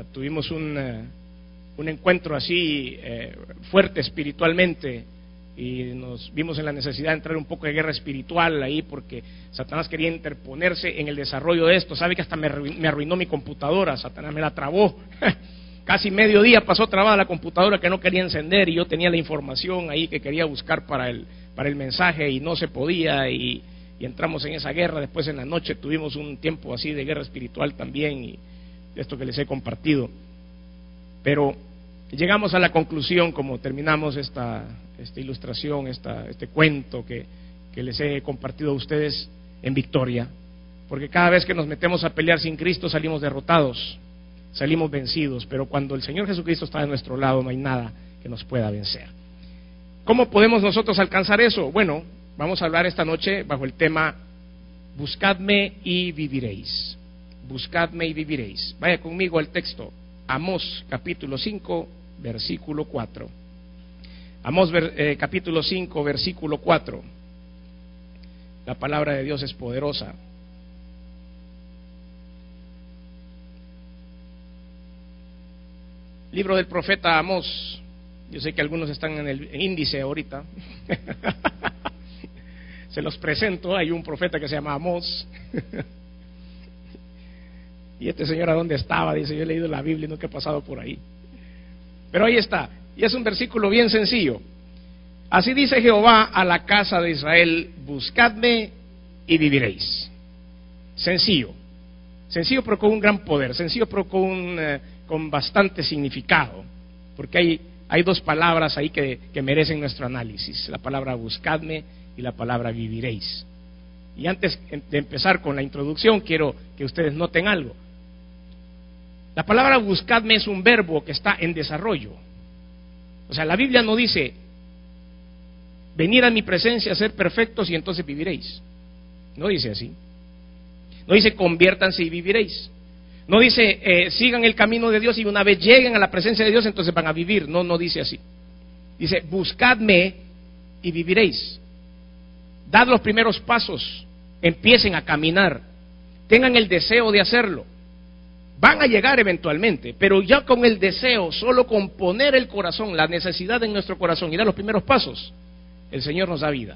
tuvimos un encuentro así fuerte espiritualmente, y nos vimos en la necesidad de entrar un poco de guerra espiritual ahí, porque Satanás quería interponerse en el desarrollo de esto. Sabe que hasta me arruinó mi computadora, Satanás me la trabó. Casi mediodía pasó trabada la computadora, que no quería encender, y yo tenía la información ahí que quería buscar para el mensaje y no se podía, y entramos en esa guerra. Después en la noche tuvimos un tiempo así de guerra espiritual también, y esto que les he compartido. Pero llegamos a la conclusión, como terminamos esta ilustración, este cuento que les he compartido a ustedes, en victoria, porque cada vez que nos metemos a pelear sin Cristo salimos derrotados, salimos vencidos, pero cuando el Señor Jesucristo está de nuestro lado no hay nada que nos pueda vencer. ¿Cómo podemos nosotros alcanzar eso? Bueno, vamos a hablar esta noche bajo el tema buscadme y viviréis. Buscadme y viviréis. Vaya conmigo al texto, Amós capítulo 5 versículo 4. Amós capítulo 5 versículo 4. La palabra de Dios es poderosa. Libro del profeta Amós. Yo sé que algunos están en el índice ahorita. Se los presento. Hay un profeta que se llama Amós. Y este señor, ¿a dónde estaba? Dice, yo he leído la Biblia y nunca he pasado por ahí. Pero ahí está. Y es un versículo bien sencillo. Así dice Jehová a la casa de Israel: buscadme y viviréis. Sencillo. Sencillo pero con un gran poder. Sencillo pero con bastante significado. Porque hay dos palabras ahí que merecen nuestro análisis. La palabra buscadme y la palabra viviréis. Y antes de empezar con la introducción, quiero que ustedes noten algo. La palabra buscadme es un verbo que está en desarrollo. O sea, la Biblia no dice venir a mi presencia, ser perfectos y entonces viviréis. No dice así. No dice conviértanse y viviréis. No dice sigan el camino de Dios y una vez lleguen a la presencia de Dios entonces van a vivir. No dice así. Dice buscadme y viviréis. Dad los primeros pasos, empiecen a caminar, tengan el deseo de hacerlo. Van a llegar eventualmente, pero ya con el deseo, solo con poner el corazón, la necesidad en nuestro corazón y dar los primeros pasos, el Señor nos da vida.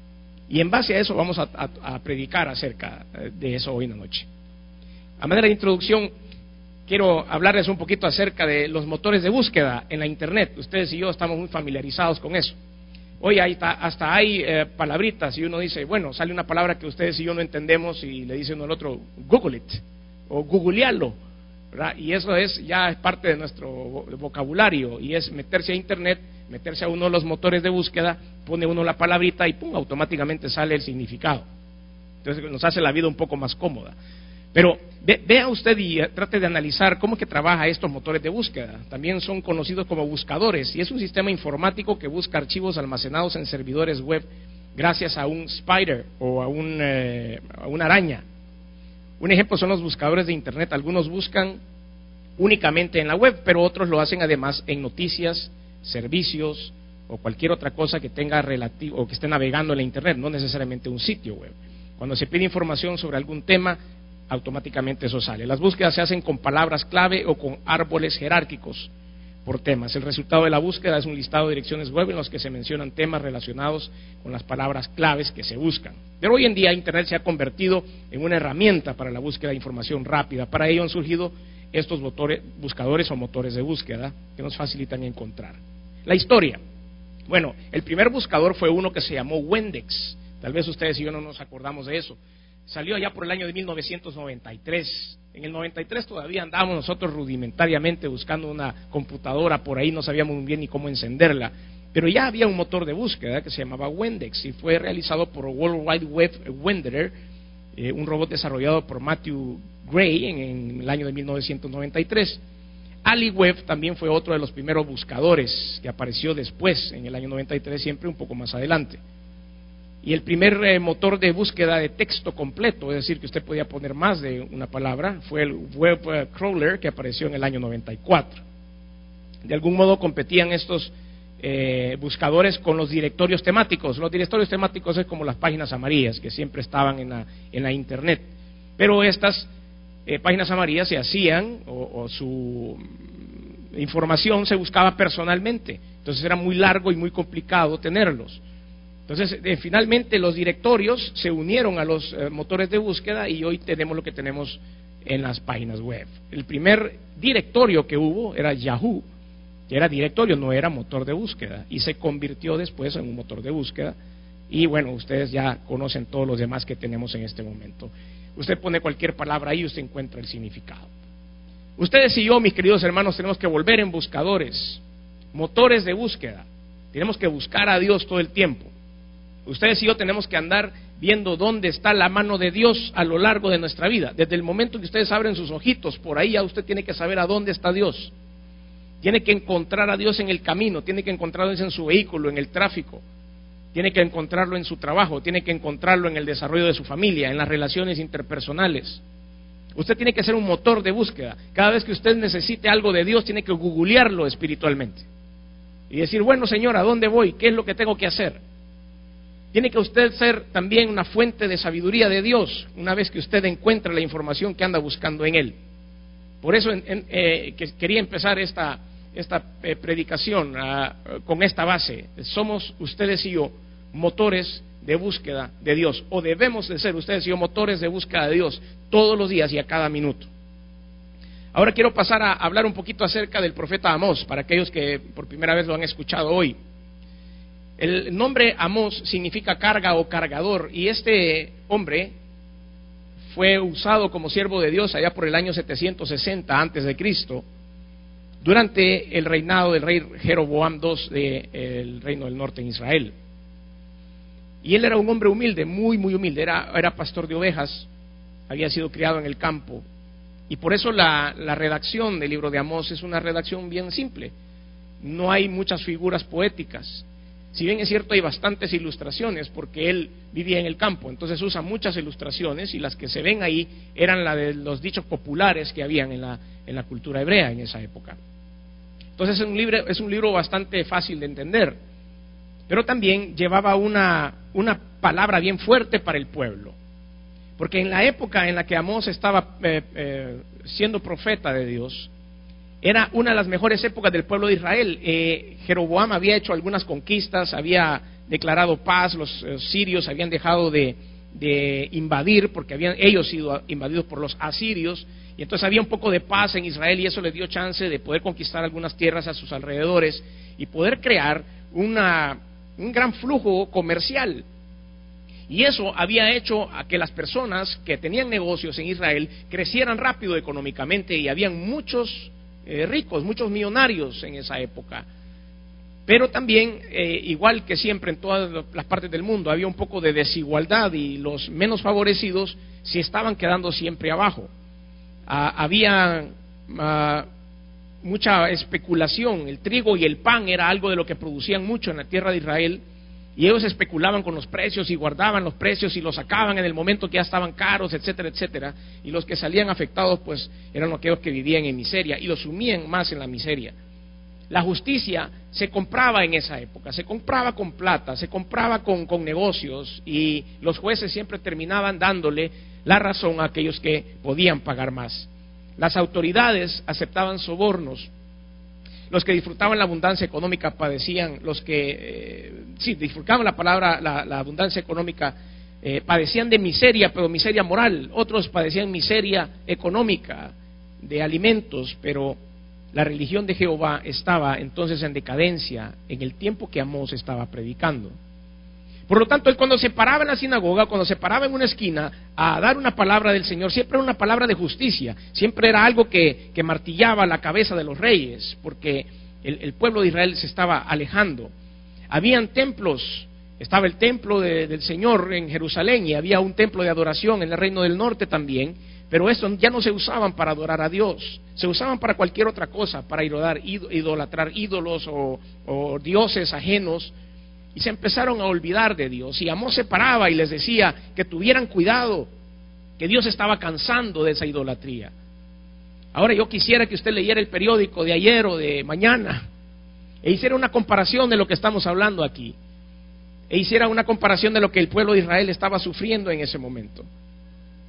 Y en base a eso vamos a predicar acerca de eso hoy en la noche. A manera de introducción, quiero hablarles un poquito acerca de los motores de búsqueda en la Internet. Ustedes y yo estamos muy familiarizados con eso. Hoy hasta hay palabritas y uno dice, bueno, sale una palabra que ustedes y yo no entendemos y le dice uno al otro, Google it, o googlealo, ¿verdad? Y eso ya es parte de nuestro vocabulario, y es meterse a Internet, meterse a uno de los motores de búsqueda, pone uno la palabrita y pum, automáticamente sale el significado. Entonces nos hace la vida un poco más cómoda. Pero vea usted y trate de analizar cómo es que trabaja estos motores de búsqueda. También son conocidos como buscadores, y es un sistema informático que busca archivos almacenados en servidores web gracias a un spider o a una araña. Un ejemplo son los buscadores de Internet. Algunos buscan únicamente en la web, pero otros lo hacen además en noticias, servicios o cualquier otra cosa que tenga relativo o que esté navegando en la Internet, no necesariamente un sitio web. Cuando se pide información sobre algún tema, automáticamente eso sale. Las búsquedas se hacen con palabras clave o con árboles jerárquicos por temas. El resultado de la búsqueda es un listado de direcciones web en los que se mencionan temas relacionados con las palabras claves que se buscan. Pero hoy en día Internet se ha convertido en una herramienta para la búsqueda de información rápida. Para ello han surgido estos buscadores o motores de búsqueda que nos facilitan encontrar. La historia. Bueno, el primer buscador fue uno que se llamó Wendex. Tal vez ustedes y yo no nos acordamos de eso. Salió allá por el año de 1993. En el 93 todavía andábamos nosotros rudimentariamente buscando una computadora por ahí, no sabíamos muy bien ni cómo encenderla. Pero ya había un motor de búsqueda que se llamaba Wendex y fue realizado por World Wide Web Wanderer, un robot desarrollado por Matthew Gray en el año de 1993. AliWeb también fue otro de los primeros buscadores que apareció después, en el año 93, siempre un poco más adelante. Y el primer motor de búsqueda de texto completo, es decir, que usted podía poner más de una palabra, fue el Web Crawler, que apareció en el año 94. De algún modo competían estos buscadores con los directorios temáticos. Los directorios temáticos es como las páginas amarillas que siempre estaban en la Internet. Pero estas páginas amarillas se hacían, o su información se buscaba personalmente, entonces era muy largo y muy complicado tenerlos. Entonces finalmente los directorios se unieron a los motores de búsqueda y hoy tenemos lo que tenemos en las páginas web. El primer directorio que hubo era Yahoo, que era directorio, no era motor de búsqueda, y se convirtió después en un motor de búsqueda. Y bueno, ustedes ya conocen todos los demás que tenemos en este momento. Usted pone cualquier palabra ahí y usted encuentra el significado. Ustedes y yo, mis queridos hermanos, tenemos que volver en buscadores, motores de búsqueda. Tenemos que buscar a Dios todo el tiempo. Ustedes y yo tenemos que andar viendo dónde está la mano de Dios a lo largo de nuestra vida. Desde el momento que ustedes abren sus ojitos, por ahí ya usted tiene que saber a dónde está Dios. Tiene que encontrar a Dios en el camino, tiene que encontrarlo en su vehículo, en el tráfico. Tiene que encontrarlo en su trabajo, tiene que encontrarlo en el desarrollo de su familia, en las relaciones interpersonales. Usted tiene que ser un motor de búsqueda. Cada vez que usted necesite algo de Dios, tiene que googlearlo espiritualmente. Y decir, bueno, Señor, ¿a dónde voy? ¿Qué es lo que tengo que hacer? Tiene que usted ser también una fuente de sabiduría de Dios, una vez que usted encuentre la información que anda buscando en Él. Por eso que quería empezar esta predicación con esta base. Somos ustedes y yo motores de búsqueda de Dios, o debemos de ser ustedes y yo motores de búsqueda de Dios todos los días y a cada minuto. Ahora quiero pasar a hablar un poquito acerca del profeta Amós, para aquellos que por primera vez lo han escuchado hoy. El nombre Amós significa carga o cargador, y este hombre fue usado como siervo de Dios allá por el año 760 antes de Cristo, durante el reinado del rey Jeroboam II del reino del norte en Israel. Y él era un hombre humilde, muy humilde, era pastor de ovejas, había sido criado en el campo, y por eso la redacción del libro de Amós es una redacción bien simple. No hay muchas figuras poéticas. Si bien es cierto, hay bastantes ilustraciones, porque él vivía en el campo, entonces usa muchas ilustraciones, y las que se ven ahí eran la de los dichos populares que habían en la cultura hebrea en esa época. Entonces es un libro bastante fácil de entender, pero también llevaba una palabra bien fuerte para el pueblo, porque en la época en la que Amós estaba siendo profeta de Dios, era una de las mejores épocas del pueblo de Israel. Jeroboam había hecho algunas conquistas, había declarado paz, los sirios habían dejado de invadir, porque habían ellos sido invadidos por los asirios, y entonces había un poco de paz en Israel, y eso les dio chance de poder conquistar algunas tierras a sus alrededores y poder crear un gran flujo comercial. Y eso había hecho a que las personas que tenían negocios en Israel crecieran rápido económicamente, y habían muchos ricos, muchos millonarios en esa época. Pero también, igual que siempre en todas las partes del mundo, había un poco de desigualdad, y los menos favorecidos se estaban quedando siempre abajo. Había mucha especulación. El trigo y el pan era algo de lo que producían mucho en la tierra de Israel, y ellos especulaban con los precios y guardaban los precios y los sacaban en el momento que ya estaban caros, etcétera, etcétera, y los que salían afectados pues eran aquellos que vivían en miseria, y los sumían más en la miseria. La justicia se compraba en esa época, se compraba con plata, se compraba con negocios, y los jueces siempre terminaban dándole la razón a aquellos que podían pagar más. Las autoridades aceptaban sobornos. Los que disfrutaban la abundancia económica padecían, los que disfrutaban la abundancia económica padecían de miseria, pero miseria moral. Otros padecían miseria económica de alimentos, pero la religión de Jehová estaba entonces en decadencia en el tiempo que Amós estaba predicando. Por lo tanto, él cuando se paraba en la sinagoga, cuando se paraba en una esquina a dar una palabra del Señor, siempre era una palabra de justicia, siempre era algo que martillaba la cabeza de los reyes, porque el pueblo de Israel se estaba alejando. Habían templos, estaba el templo del Señor en Jerusalén, y había un templo de adoración en el reino del norte también, pero estos ya no se usaban para adorar a Dios, se usaban para cualquier otra cosa, para idolatrar ídolos o dioses ajenos. Y se empezaron a olvidar de Dios, y Amós se paraba y les decía que tuvieran cuidado, que Dios estaba cansando de esa idolatría. Ahora yo quisiera que usted leyera el periódico de ayer o de mañana e hiciera una comparación de lo que estamos hablando aquí, e hiciera una comparación de lo que el pueblo de Israel estaba sufriendo en ese momento.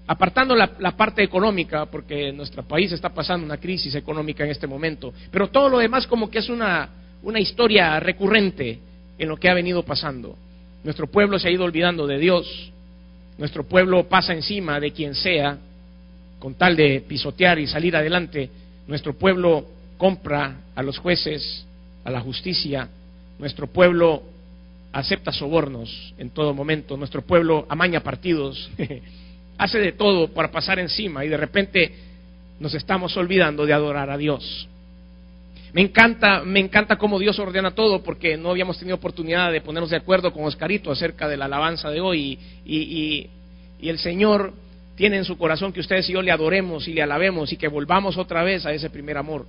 apartando la parte económica, porque nuestro país está pasando una crisis económica en este momento, pero todo lo demás como que es una historia recurrente en lo que ha venido pasando. Nuestro pueblo se ha ido olvidando de Dios, nuestro pueblo pasa encima de quien sea con tal de pisotear y salir adelante. Nuestro pueblo compra a los jueces, a la justicia, nuestro pueblo acepta sobornos en todo momento, nuestro pueblo amaña partidos, hace de todo para pasar encima y de repente nos estamos olvidando de adorar a Dios. Me encanta cómo Dios ordena todo, porque no habíamos tenido oportunidad de ponernos de acuerdo con Oscarito acerca de la alabanza de hoy y el Señor tiene en su corazón que ustedes y yo le adoremos y le alabemos y que volvamos otra vez a ese primer amor.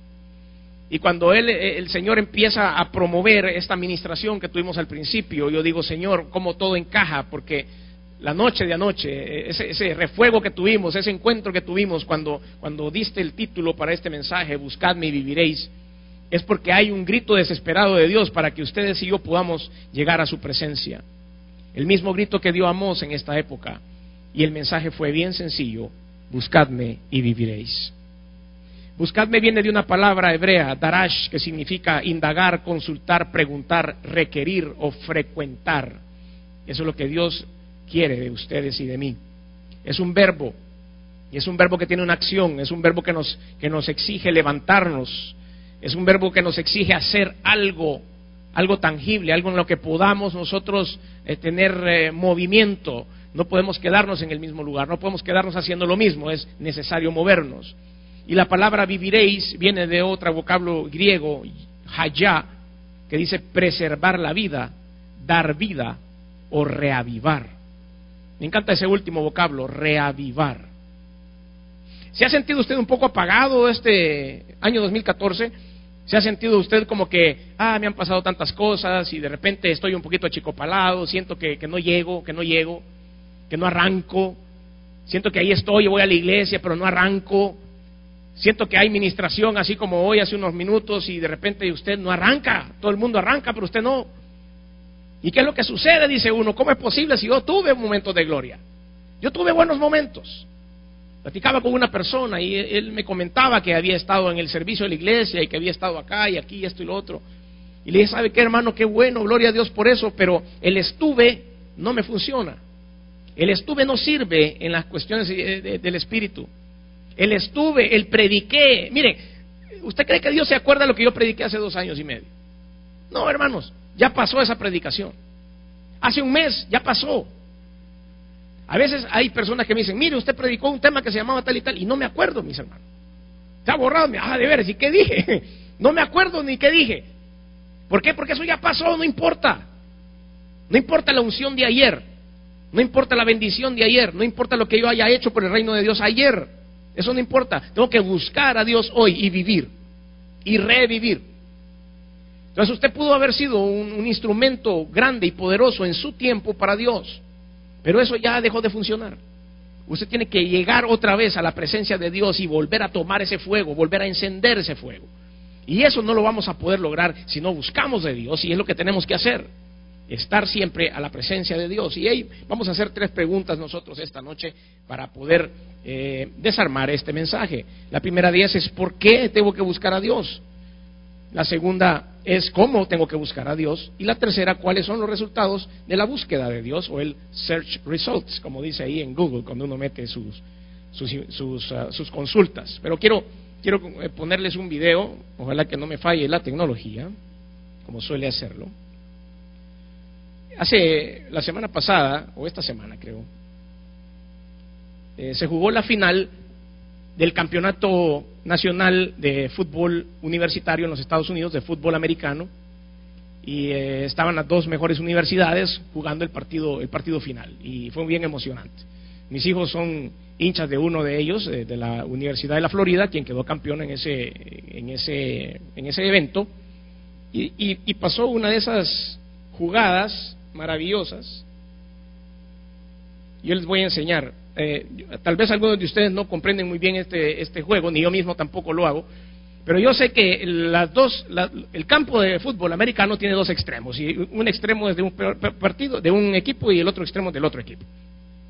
Y cuando el Señor empieza a promover esta administración que tuvimos al principio, yo digo, Señor, cómo todo encaja, porque la noche de anoche, ese refuego que tuvimos, ese encuentro que tuvimos cuando diste el título para este mensaje, buscadme y viviréis, es porque hay un grito desesperado de Dios para que ustedes y yo podamos llegar a su presencia. El mismo grito que dio Amós en esta época, y el mensaje fue bien sencillo: buscadme y viviréis. Buscadme viene de una palabra hebrea, darash, que significa indagar, consultar, preguntar, requerir o frecuentar. Eso es lo que Dios quiere de ustedes y de mí. Es un verbo, y es un verbo que tiene una acción, es un verbo que nos exige levantarnos, es un verbo que nos exige hacer algo tangible, algo en lo que podamos nosotros tener movimiento. No podemos quedarnos en el mismo lugar, no podemos quedarnos haciendo lo mismo, es necesario movernos. Y la palabra viviréis viene de otro vocablo griego, hayá, que dice preservar la vida, dar vida o reavivar. Me encanta ese último vocablo, reavivar. ¿Se ha sentido usted un poco apagado este año 2014? ¿Se ha sentido usted como que, me han pasado tantas cosas y de repente estoy un poquito achicopalado, siento que no llego, que no arranco, siento que ahí estoy, voy a la iglesia pero no arranco, siento que hay ministración así como hoy hace unos minutos y de repente usted no arranca, todo el mundo arranca pero usted no? ¿Y qué es lo que sucede? Dice uno, ¿cómo es posible si yo tuve un momento de gloria? Yo tuve buenos momentos. Platicaba con una persona y él me comentaba que había estado en el servicio de la iglesia y que había estado acá y aquí, esto y lo otro. Y le dije, ¿sabe qué, hermano? Qué bueno, gloria a Dios por eso, pero el estuve no me funciona. El estuve no sirve en las cuestiones del espíritu. El estuve, el prediqué. Mire, ¿usted cree que Dios se acuerda de lo que yo prediqué hace 2 años y medio? No, hermanos, ya pasó esa predicación. Hace un mes ya pasó. A veces hay personas que me dicen, mire, usted predicó un tema que se llamaba tal y tal, y no me acuerdo, mis hermanos. Está borrado, de veras, ¿y qué dije? No me acuerdo ni qué dije. ¿Por qué? Porque eso ya pasó, no importa. No importa la unción de ayer, no importa la bendición de ayer, no importa lo que yo haya hecho por el reino de Dios ayer. Eso no importa. Tengo que buscar a Dios hoy y vivir y revivir. Entonces usted pudo haber sido un instrumento grande y poderoso en su tiempo para Dios, pero eso ya dejó de funcionar. Usted tiene que llegar otra vez a la presencia de Dios y volver a tomar ese fuego, volver a encender ese fuego. Y eso no lo vamos a poder lograr si no buscamos de Dios, y es lo que tenemos que hacer, estar siempre a la presencia de Dios. Y ahí vamos a hacer 3 preguntas nosotros esta noche para poder desarmar este mensaje. La primera de ellas es ¿por qué tengo que buscar a Dios? La segunda es ¿cómo tengo que buscar a Dios? Y la tercera, ¿cuáles son los resultados de la búsqueda de Dios? O el search results, como dice ahí en Google cuando uno mete sus consultas. Pero quiero ponerles un video, ojalá que no me falle la tecnología, como suele hacerlo. Hace la semana pasada, o esta semana creo, se jugó la final del campeonato nacional de fútbol universitario en los Estados Unidos, de fútbol americano, y estaban las 2 mejores universidades jugando el partido final, y fue bien emocionante. Mis hijos son hinchas de uno de ellos, de la Universidad de la Florida, quien quedó campeón en ese evento, y pasó una de esas jugadas maravillosas. Yo les voy a enseñar. Tal vez algunos de ustedes no comprenden muy bien este juego, ni yo mismo tampoco lo hago, pero yo sé que el campo de fútbol americano tiene 2 extremos, y un extremo es de un partido, de un equipo, y el otro extremo del otro equipo.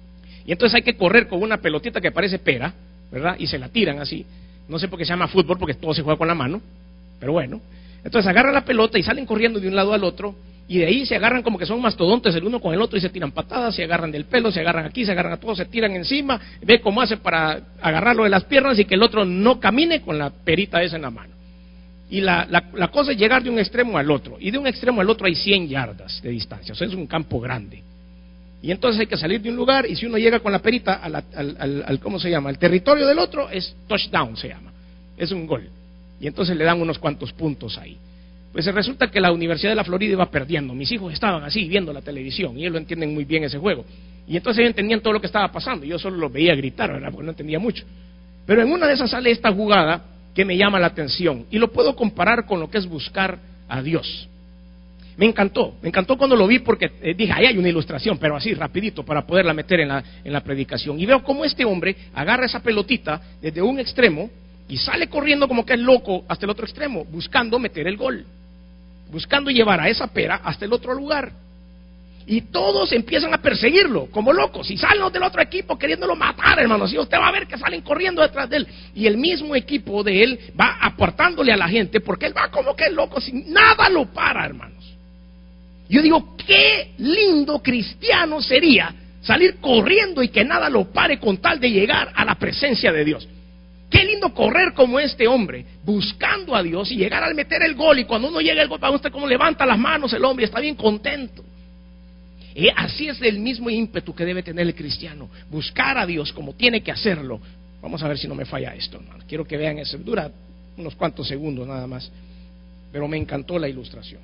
Y entonces hay que correr con una pelotita que parece pera, ¿verdad? Y se la tiran así. No sé por qué se llama fútbol, porque todo se juega con la mano, pero bueno. Entonces agarran la pelota y salen corriendo de un lado al otro, y de ahí se agarran como que son mastodontes el uno con el otro y se tiran patadas, se agarran del pelo, se agarran aquí, se agarran a todos, se tiran encima, ve cómo hace para agarrarlo de las piernas y que el otro no camine con la perita esa en la mano. Y la cosa es llegar de un extremo al otro, y de un extremo al otro hay 100 yardas de distancia, o sea, es un campo grande. Y entonces hay que salir de un lugar, y si uno llega con la perita al ¿cómo se llama? Al territorio del otro, es touchdown, se llama, es un gol. Y entonces le dan unos cuantos puntos ahí. Pues resulta que la Universidad de la Florida iba perdiendo. Mis hijos estaban así viendo la televisión y ellos lo entienden muy bien ese juego. Y entonces ellos entendían todo lo que estaba pasando. Yo solo los veía gritar, ¿verdad? Porque no entendía mucho. Pero en una de esas sale esta jugada que me llama la atención y lo puedo comparar con lo que es buscar a Dios. Me encantó cuando lo vi porque dije, ahí hay una ilustración, pero así rapidito para poderla meter en la predicación. Y veo cómo este hombre agarra esa pelotita desde un extremo y sale corriendo como que es loco hasta el otro extremo, buscando meter el gol, buscando llevar a esa pera hasta el otro lugar. Y todos empiezan a perseguirlo como locos, y salen los del otro equipo queriéndolo matar, hermanos. Y usted va a ver que salen corriendo detrás de él. Y el mismo equipo de él va aportándole a la gente, porque él va como que es loco, sin nada lo para, hermanos. Yo digo, qué lindo cristiano sería salir corriendo y que nada lo pare con tal de llegar a la presencia de Dios. Qué lindo correr como este hombre, buscando a Dios y llegar al meter el gol. Y cuando uno llega al gol, para usted como levanta las manos el hombre, está bien contento. Y así es el mismo ímpetu que debe tener el cristiano, buscar a Dios como tiene que hacerlo. Vamos a ver si no me falla esto, hermano. Quiero que vean eso, dura unos cuantos segundos nada más, pero me encantó la ilustración.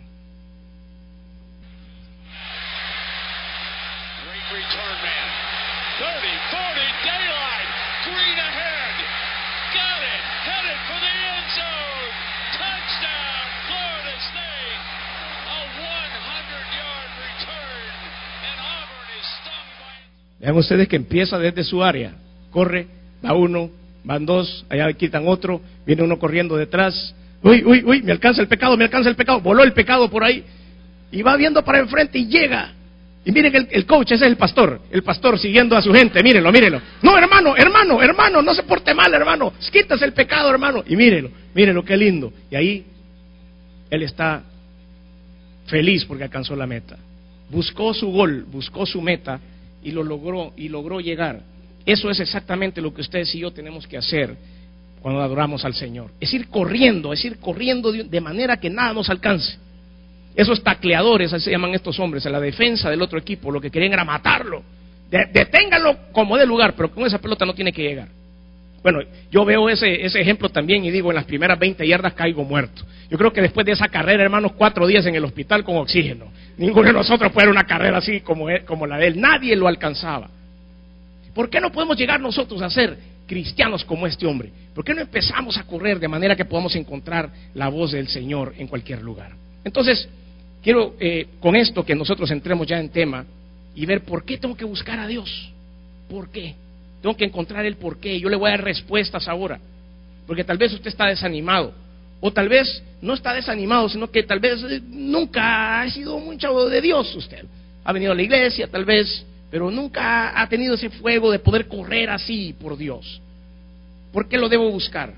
Great return man, 30, 40, daylight, green ahead, got it, headed for the end zone, touchdown, Florida State, a 100-yard return, and Auburn is stung by... Vean ustedes que empieza desde su área, corre, va uno, van dos, allá quitan otro, viene uno corriendo detrás, uy, me alcanza el pecado, voló el pecado por ahí, y va viendo para enfrente y llega. Y miren el coach, ese es el pastor siguiendo a su gente, mírenlo. No, hermano, no se porte mal, hermano, quítase el pecado, hermano. Y mírenlo, qué lindo. Y ahí él está feliz porque alcanzó la meta. Buscó su gol, buscó su meta y lo logró llegar. Eso es exactamente lo que ustedes y yo tenemos que hacer cuando adoramos al Señor. Es ir corriendo de manera que nada nos alcance. Esos tacleadores, así se llaman estos hombres, en la defensa del otro equipo, lo que querían era matarlo. Deténganlo como de lugar, pero con esa pelota no tiene que llegar. Bueno, yo veo ese ejemplo también y digo, en las primeras 20 yardas caigo muerto. Yo creo que después de esa carrera, hermanos, 4 días en el hospital con oxígeno. Ninguno de nosotros puede una carrera así como la de él. Nadie lo alcanzaba. ¿Por qué no podemos llegar nosotros a ser cristianos como este hombre? ¿Por qué no empezamos a correr de manera que podamos encontrar la voz del Señor en cualquier lugar? Entonces, quiero con esto que nosotros entremos ya en tema y ver por qué tengo que buscar a Dios. ¿Por qué? Tengo que encontrar el por qué. Yo le voy a dar respuestas ahora, porque tal vez usted está desanimado, o tal vez no está desanimado, sino que tal vez nunca ha sido mucho de Dios. Usted ha venido a la iglesia tal vez, pero nunca ha tenido ese fuego de poder correr así por Dios. ¿Por qué lo debo buscar?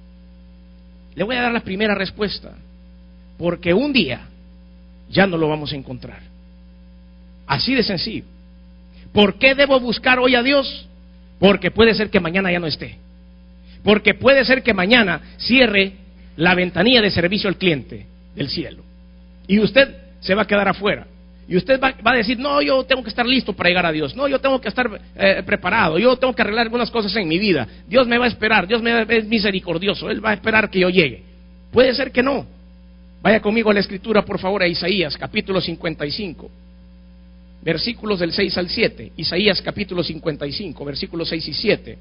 Le voy a dar la primera respuesta. Porque un día ya no lo vamos a encontrar. Así de sencillo. ¿Por qué debo buscar hoy a Dios? Porque puede ser que mañana ya no esté. Porque puede ser que mañana cierre la ventanilla de servicio al cliente del cielo. Y usted se va a quedar afuera. Y usted va a decir, no, yo tengo que estar listo para llegar a Dios. No, yo tengo que estar preparado. Yo tengo que arreglar algunas cosas en mi vida. Dios me va a esperar. Dios es misericordioso. Él va a esperar que yo llegue. Puede ser que no. Vaya conmigo a la escritura, por favor, a Isaías, capítulo 55, versículos del 6 al 7. Isaías, capítulo 55, versículos 6 y 7.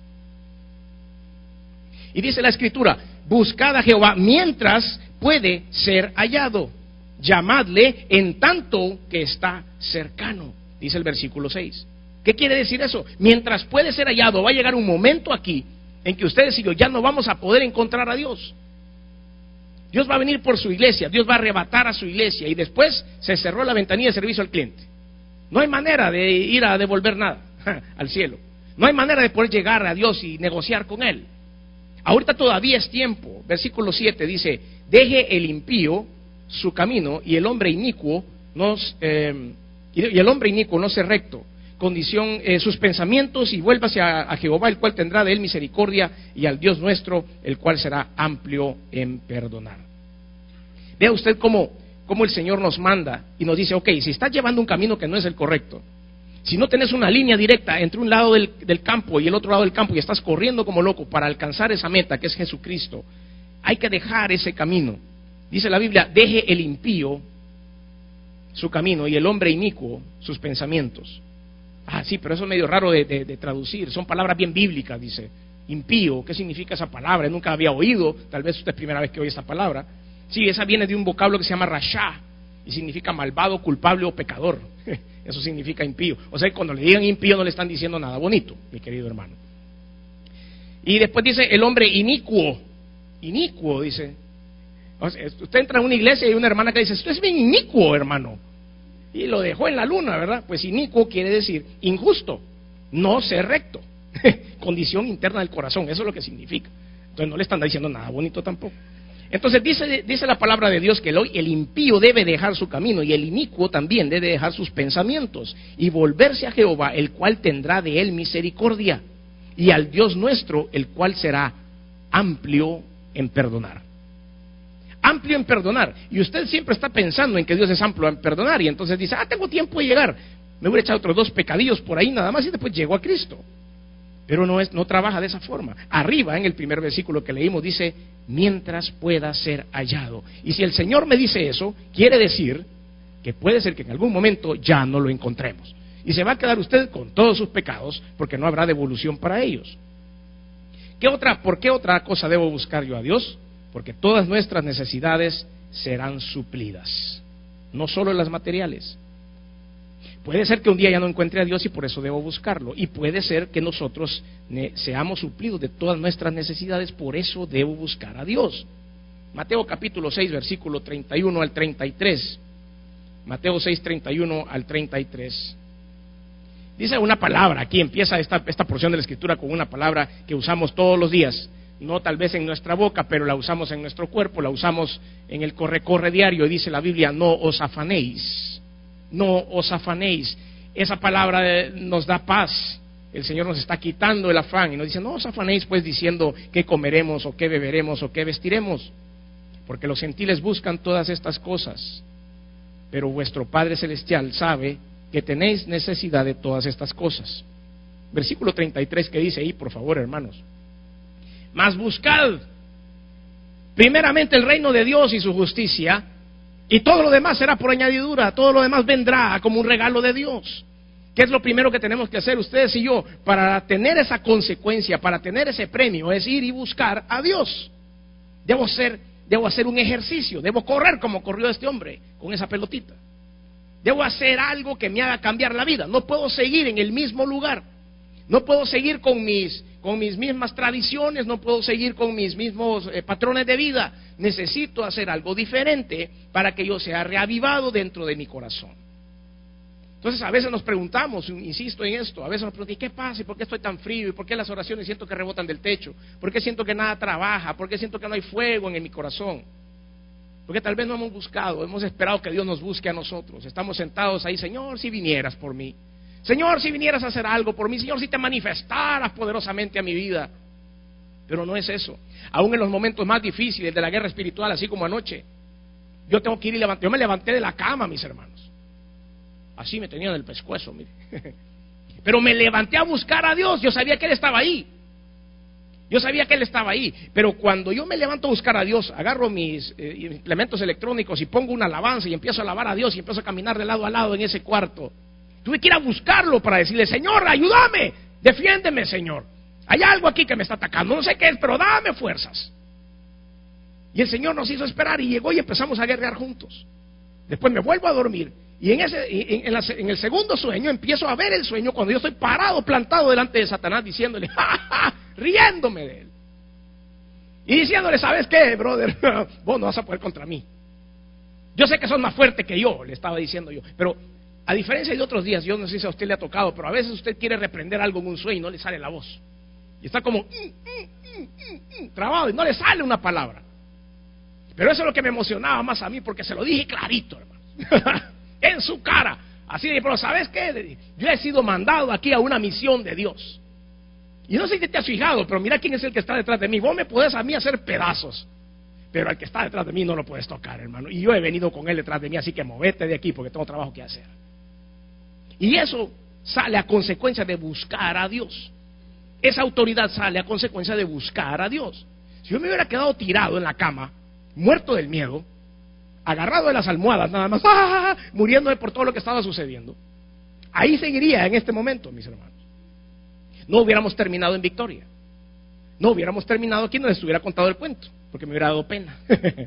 Y dice la escritura, buscad a Jehová mientras puede ser hallado, llamadle en tanto que está cercano, dice el versículo 6. ¿Qué quiere decir eso? Mientras puede ser hallado, va a llegar un momento aquí en que ustedes y yo ya no vamos a poder encontrar a Dios. Dios va a venir por su iglesia, Dios va a arrebatar a su iglesia y después se cerró la ventanilla de servicio al cliente. No hay manera de ir a devolver nada. al cielo. No hay manera de poder llegar a Dios y negociar con Él. Ahorita todavía es tiempo. Versículo 7 dice: deje el impío su camino y el hombre inicuo no sea recto condición sus pensamientos, y vuélvase a Jehová, el cual tendrá de él misericordia, y al Dios nuestro, el cual será amplio en perdonar. Vea usted cómo el Señor nos manda y nos dice: ok, si estás llevando un camino que no es el correcto, si no tenés una línea directa entre un lado del campo y el otro lado del campo, y estás corriendo como loco para alcanzar esa meta que es Jesucristo, hay que dejar ese camino. Dice la Biblia: deje el impío su camino y el hombre inicuo sus pensamientos. Ah, sí, pero eso es medio raro de traducir. Son palabras bien bíblicas. Dice impío, ¿qué significa esa palabra? Nunca había oído, tal vez usted es primera vez que oye esta palabra. Sí, esa viene de un vocablo que se llama rasha, y significa malvado, culpable o pecador. Eso significa impío. O sea, cuando le digan impío no le están diciendo nada bonito, mi querido hermano. Y después dice el hombre inicuo. Inicuo, dice. O sea, usted entra a una iglesia y hay una hermana que dice: usted es bien inicuo, hermano. Y lo dejó en la luna, ¿verdad? Pues inicuo quiere decir injusto, no ser recto. Condición interna del corazón, eso es lo que significa. Entonces no le están diciendo nada bonito tampoco. Entonces dice la palabra de Dios que el impío debe dejar su camino, y el inicuo también debe dejar sus pensamientos y volverse a Jehová, el cual tendrá de él misericordia, y al Dios nuestro, el cual será amplio en perdonar. Amplio en perdonar. Y usted siempre está pensando en que Dios es amplio en perdonar, y entonces dice: tengo tiempo de llegar, me hubiera echado otros 2 pecadillos por ahí nada más y después llego a Cristo. Pero no trabaja de esa forma. Arriba, en el primer versículo que leímos, dice: mientras pueda ser hallado. Y si el Señor me dice eso, quiere decir que puede ser que en algún momento ya no lo encontremos, y se va a quedar usted con todos sus pecados, porque no habrá devolución para ellos. ¿Por qué otra cosa debo buscar yo a Dios? Porque todas nuestras necesidades serán suplidas, no solo las materiales. Puede ser que un día ya no encuentre a Dios y por eso debo buscarlo, y puede ser que nosotros seamos suplidos de todas nuestras necesidades, por eso debo buscar a Dios. Mateo capítulo 6, versículo 31 al 33. Mateo 6, 31 al 33. Dice una palabra, aquí empieza esta porción de la Escritura con una palabra que usamos todos los días. No tal vez en nuestra boca, pero la usamos en nuestro cuerpo, la usamos en el corre diario. Y dice la Biblia: no os afanéis, no os afanéis. Esa palabra nos da paz. El Señor nos está quitando el afán y nos dice: no os afanéis pues diciendo qué comeremos, o qué beberemos, o qué vestiremos, porque los gentiles buscan todas estas cosas, pero vuestro Padre Celestial sabe que tenéis necesidad de todas estas cosas. Versículo 33, que dice ahí, por favor, hermanos: mas buscad primeramente el reino de Dios y su justicia, y todo lo demás será por añadidura, todo lo demás vendrá como un regalo de Dios. ¿Qué es lo primero que tenemos que hacer ustedes y yo para tener esa consecuencia, para tener ese premio? Es ir y buscar a Dios. Debo hacer un ejercicio, debo correr como corrió este hombre con esa pelotita. Debo hacer algo que me haga cambiar la vida. No puedo seguir en el mismo lugar. No puedo seguir con mis mismas tradiciones, no puedo seguir con mis mismos patrones de vida. Necesito hacer algo diferente para que yo sea reavivado dentro de mi corazón. Entonces a veces nos preguntamos, insisto en esto, a veces nos preguntamos: ¿y qué pasa? ¿Y por qué estoy tan frío? ¿Y por qué las oraciones siento que rebotan del techo? ¿Por qué siento que nada trabaja? ¿Por qué siento que no hay fuego en mi corazón? Porque tal vez no hemos buscado, hemos esperado que Dios nos busque a nosotros. Estamos sentados ahí: Señor, si vinieras por mí. Señor, si vinieras a hacer algo por mí. Señor, si te manifestaras poderosamente a mi vida. Pero no es eso. Aún en los momentos más difíciles de la guerra espiritual, así como anoche, yo tengo que ir y levantar. Yo me levanté de la cama, mis hermanos. Así me tenían el pescuezo, mire. Pero me levanté a buscar a Dios. Yo sabía que Él estaba ahí. Pero cuando yo me levanto a buscar a Dios, agarro mis implementos electrónicos y pongo una alabanza y empiezo a alabar a Dios y empiezo a caminar de lado a lado en ese cuarto. Tuve que ir a buscarlo para decirle: Señor, ayúdame, defiéndeme, Señor. Hay algo aquí que me está atacando, no sé qué es, pero dame fuerzas. Y el Señor nos hizo esperar y llegó y empezamos a guerrear juntos. Después me vuelvo a dormir y en el segundo sueño empiezo a ver el sueño cuando yo estoy parado, plantado delante de Satanás, diciéndole, riéndome de él. Y diciéndole: ¿sabes qué, brother? Vos no vas a poder contra mí. Yo sé que sos más fuerte que yo, le estaba diciendo yo, pero A diferencia de otros días, yo no sé si a usted le ha tocado, pero a veces usted quiere reprender algo en un sueño y no le sale la voz. Y está como trabado y no le sale una palabra. Pero eso es lo que me emocionaba más a mí, porque se lo dije clarito, hermano. En su cara. Así de, pero ¿sabes qué? Yo he sido mandado aquí a una misión de Dios. Y no sé si te has fijado, pero mira quién es el que está detrás de mí. Vos me podés a mí hacer pedazos, pero al que está detrás de mí no lo puedes tocar, hermano. Y yo he venido con él detrás de mí, así que movete de aquí porque tengo trabajo que hacer. Y eso sale a consecuencia de buscar a Dios. Esa autoridad sale a consecuencia de buscar a Dios. Si yo me hubiera quedado tirado en la cama, muerto del miedo, agarrado de las almohadas nada más, muriéndome por todo lo que estaba sucediendo, ahí seguiría en este momento, mis hermanos. No hubiéramos terminado en victoria. No hubiéramos terminado aquí, no les hubiera contado el cuento, porque me hubiera dado pena.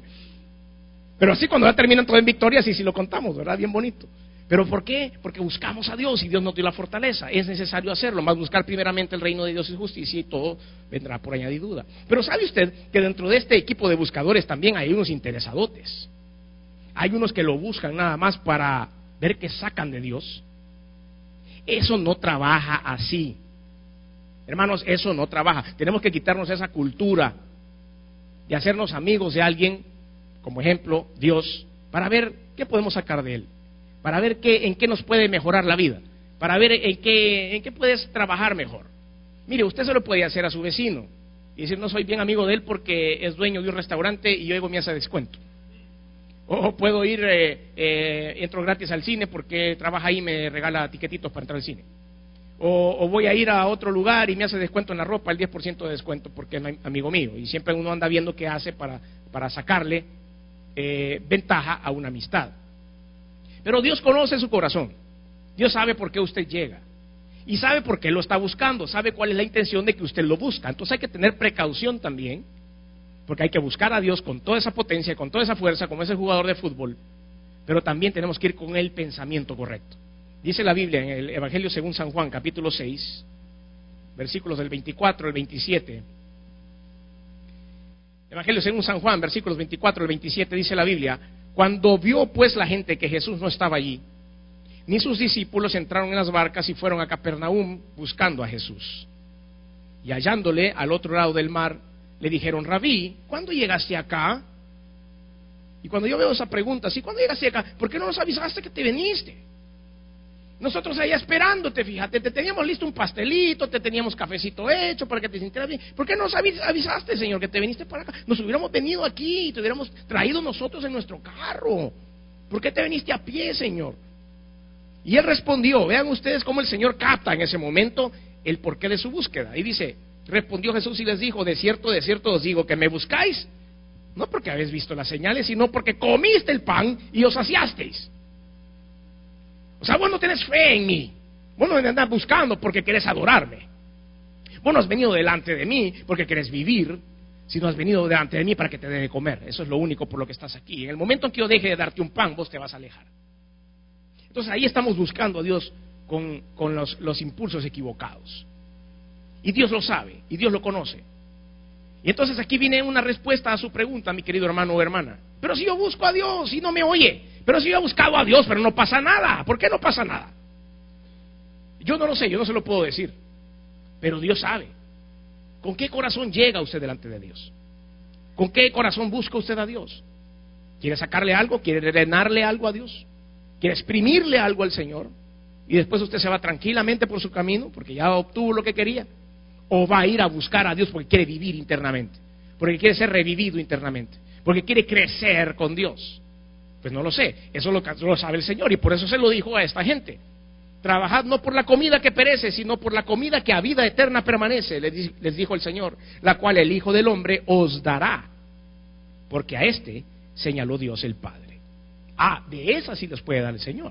Pero así cuando ya terminan todo en victoria, sí lo contamos, ¿verdad? Bien bonito. ¿Pero por qué? Porque buscamos a Dios y Dios nos dio la fortaleza. Es necesario hacerlo, más buscar primeramente el reino de Dios y justicia, y todo vendrá por añadidura. Pero ¿sabe usted que dentro de este equipo de buscadores también hay unos interesadotes? Hay unos que lo buscan nada más para ver qué sacan de Dios. Eso no trabaja así. Hermanos, eso no trabaja. Tenemos que quitarnos esa cultura de hacernos amigos de alguien, como ejemplo, Dios, para ver qué podemos sacar de él, para ver en qué nos puede mejorar la vida, para ver en qué puedes trabajar mejor. Mire, usted se lo puede hacer a su vecino y decir, no soy bien amigo de él porque es dueño de un restaurante y luego me hace descuento. O puedo ir, entro gratis al cine porque trabaja ahí y me regala tiquetitos para entrar al cine. O voy a ir a otro lugar y me hace descuento en la ropa, el 10% de descuento porque es amigo mío. Y siempre uno anda viendo qué hace para sacarle ventaja a una amistad. Pero Dios conoce su corazón. Dios sabe por qué usted llega. Y sabe por qué lo está buscando. Sabe cuál es la intención de que usted lo busca. Entonces hay que tener precaución también, porque hay que buscar a Dios con toda esa potencia, con toda esa fuerza, como ese jugador de fútbol. Pero también tenemos que ir con el pensamiento correcto. Dice la Biblia en el Evangelio según San Juan, capítulo 6, versículos del 24 al 27. Evangelio según San Juan, versículos 24 al 27, dice la Biblia: cuando vio pues la gente que Jesús no estaba allí, ni sus discípulos, entraron en las barcas y fueron a Capernaum buscando a Jesús. Y hallándole al otro lado del mar, le dijeron: Rabí, ¿cuándo llegaste acá? Y cuando yo veo esa pregunta, ¿sí? ¿Cuándo llegaste acá? ¿Por qué no nos avisaste que te viniste? Nosotros allá esperándote, fíjate, te teníamos listo un pastelito, te teníamos cafecito hecho para que te sintieras bien. ¿Por qué no nos avisaste, Señor, que te viniste para acá? Nos hubiéramos venido aquí y te hubiéramos traído nosotros en nuestro carro. ¿Por qué te viniste a pie, Señor? Y él respondió, vean ustedes cómo el Señor capta en ese momento el porqué de su búsqueda. Y dice, respondió Jesús y les dijo: de cierto os digo que me buscáis, no porque habéis visto las señales, sino porque comiste el pan y os saciasteis. O sea, vos no tenés fe en mí. Vos no me andás buscando porque querés adorarme. Vos no has venido delante de mí porque querés vivir, sino has venido delante de mí para que te dé de comer. Eso es lo único por lo que estás aquí. En el momento en que yo deje de darte un pan, vos te vas a alejar. Entonces ahí estamos buscando a Dios con los impulsos equivocados. Y Dios lo sabe, y Dios lo conoce. Y entonces aquí viene una respuesta a su pregunta, mi querido hermano o hermana. Pero si yo busco a Dios y no me oye, pero si yo he buscado a Dios pero no pasa nada, ¿por qué no pasa nada? Yo no lo sé, yo no se lo puedo decir, pero Dios sabe. ¿Con qué corazón llega usted delante de Dios? ¿Con qué corazón busca usted a Dios? ¿Quiere sacarle algo? ¿Quiere drenarle algo a Dios? ¿Quiere exprimirle algo al Señor? Y después usted se va tranquilamente por su camino porque ya obtuvo lo que quería. ¿O va a ir a buscar a Dios porque quiere vivir internamente? Porque quiere ser revivido internamente, porque quiere crecer con Dios. Pues no lo sé, eso lo sabe el Señor, y por eso se lo dijo a esta gente: trabajad no por la comida que perece, sino por la comida que a vida eterna permanece, les dijo el Señor, la cual el Hijo del Hombre os dará, porque a este señaló Dios el Padre. De esa sí les puede dar el Señor,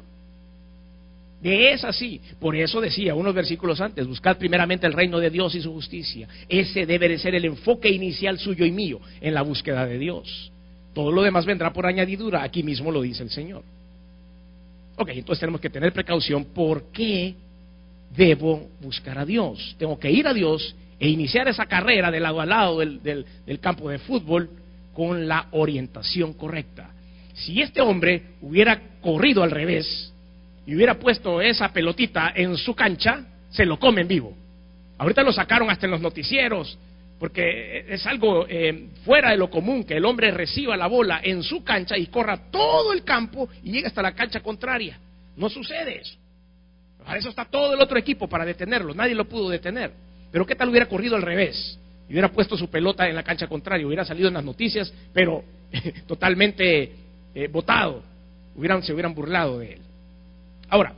de esa sí. Por eso decía unos versículos antes: buscad primeramente el reino de Dios y su justicia. Ese debe de ser el enfoque inicial suyo y mío en la búsqueda de Dios. Todo lo demás vendrá por añadidura. Aquí mismo lo dice el Señor. Ok, entonces tenemos que tener precaución. ¿Por qué debo buscar a Dios? Tengo que ir a Dios e iniciar esa carrera de lado a lado del campo de fútbol con la orientación correcta. Si este hombre hubiera corrido al revés, y hubiera puesto esa pelotita en su cancha, se lo comen vivo. Ahorita lo sacaron hasta en los noticieros, porque es algo fuera de lo común que el hombre reciba la bola en su cancha y corra todo el campo y llegue hasta la cancha contraria. No sucede eso. Para eso está todo el otro equipo, para detenerlo. Nadie lo pudo detener. Pero ¿qué tal hubiera corrido al revés? Y hubiera puesto su pelota en la cancha contraria, hubiera salido en las noticias, pero totalmente botado. Se hubieran burlado de él. Ahora,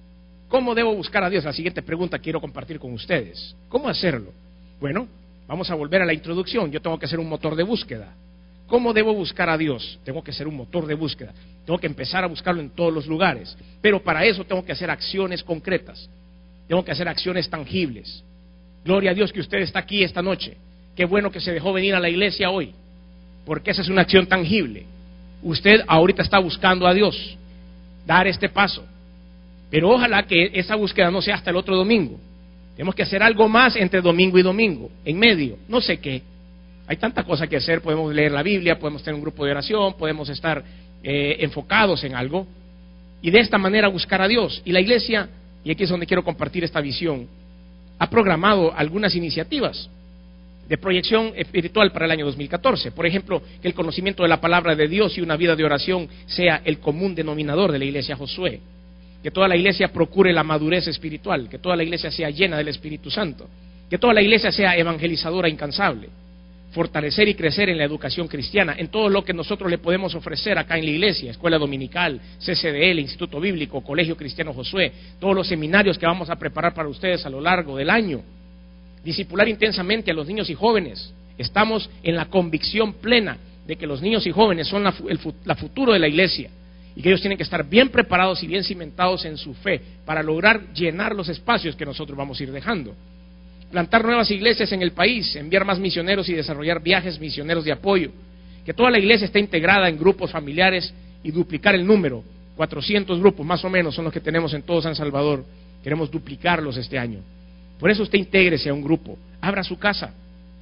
¿cómo debo buscar a Dios? La siguiente pregunta quiero compartir con ustedes. ¿Cómo hacerlo? Bueno, vamos a volver a la introducción. Yo tengo que ser un motor de búsqueda. ¿Cómo debo buscar a Dios? Tengo que ser un motor de búsqueda. Tengo que empezar a buscarlo en todos los lugares. Pero para eso tengo que hacer acciones concretas. Tengo que hacer acciones tangibles. Gloria a Dios que usted está aquí esta noche. Qué bueno que se dejó venir a la iglesia hoy, porque esa es una acción tangible. Usted ahorita está buscando a Dios, dar este paso. Pero ojalá que esa búsqueda no sea hasta el otro domingo. Tenemos que hacer algo más entre domingo y domingo, en medio, no sé qué. Hay tanta cosa que hacer, podemos leer la Biblia, podemos tener un grupo de oración, podemos estar enfocados en algo, y de esta manera buscar a Dios. Y la iglesia, y aquí es donde quiero compartir esta visión, ha programado algunas iniciativas de proyección espiritual para el año 2014. Por ejemplo, que el conocimiento de la palabra de Dios y una vida de oración sea el común denominador de la iglesia Josué. Que toda la iglesia procure la madurez espiritual, que toda la iglesia sea llena del Espíritu Santo, que toda la iglesia sea evangelizadora incansable, fortalecer y crecer en la educación cristiana, en todo lo que nosotros le podemos ofrecer acá en la iglesia, escuela dominical, CCDL, Instituto Bíblico, Colegio Cristiano Josué, todos los seminarios que vamos a preparar para ustedes a lo largo del año. Discipular intensamente a los niños y jóvenes. Estamos en la convicción plena de que los niños y jóvenes son la futuro de la iglesia, y que ellos tienen que estar bien preparados y bien cimentados en su fe para lograr llenar los espacios que nosotros vamos a ir dejando. Plantar nuevas iglesias en el país, enviar más misioneros y desarrollar viajes misioneros de apoyo. Que toda la iglesia esté integrada en grupos familiares y duplicar el número. 400 grupos más o menos son los que tenemos en todo San Salvador. Queremos duplicarlos este año. Por eso usted intégrese a un grupo, abra su casa.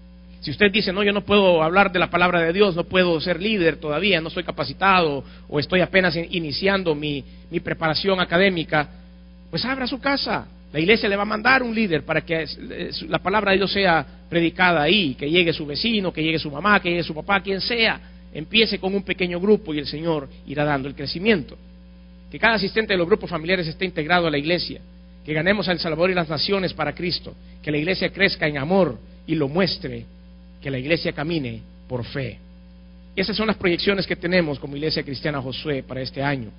Si usted dice, no, yo no puedo hablar de la palabra de Dios, no puedo ser líder todavía, no estoy capacitado o estoy apenas iniciando mi preparación académica, pues abra su casa. La iglesia le va a mandar un líder para que la palabra de Dios sea predicada ahí, que llegue su vecino, que llegue su mamá, que llegue su papá, quien sea. Empiece con un pequeño grupo y el Señor irá dando el crecimiento. Que cada asistente de los grupos familiares esté integrado a la iglesia. Que ganemos a El Salvador y las naciones para Cristo. Que la iglesia crezca en amor y lo muestre. Que la iglesia camine por fe. Esas son las proyecciones que tenemos como Iglesia Cristiana Josué para este año.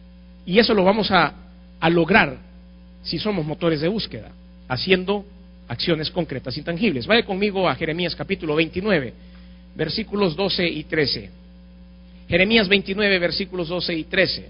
Y eso lo vamos a lograr si somos motores de búsqueda, haciendo acciones concretas y tangibles. Vaya conmigo a Jeremías capítulo 29, versículos 12 y 13. Jeremías 29, versículos 12 y 13.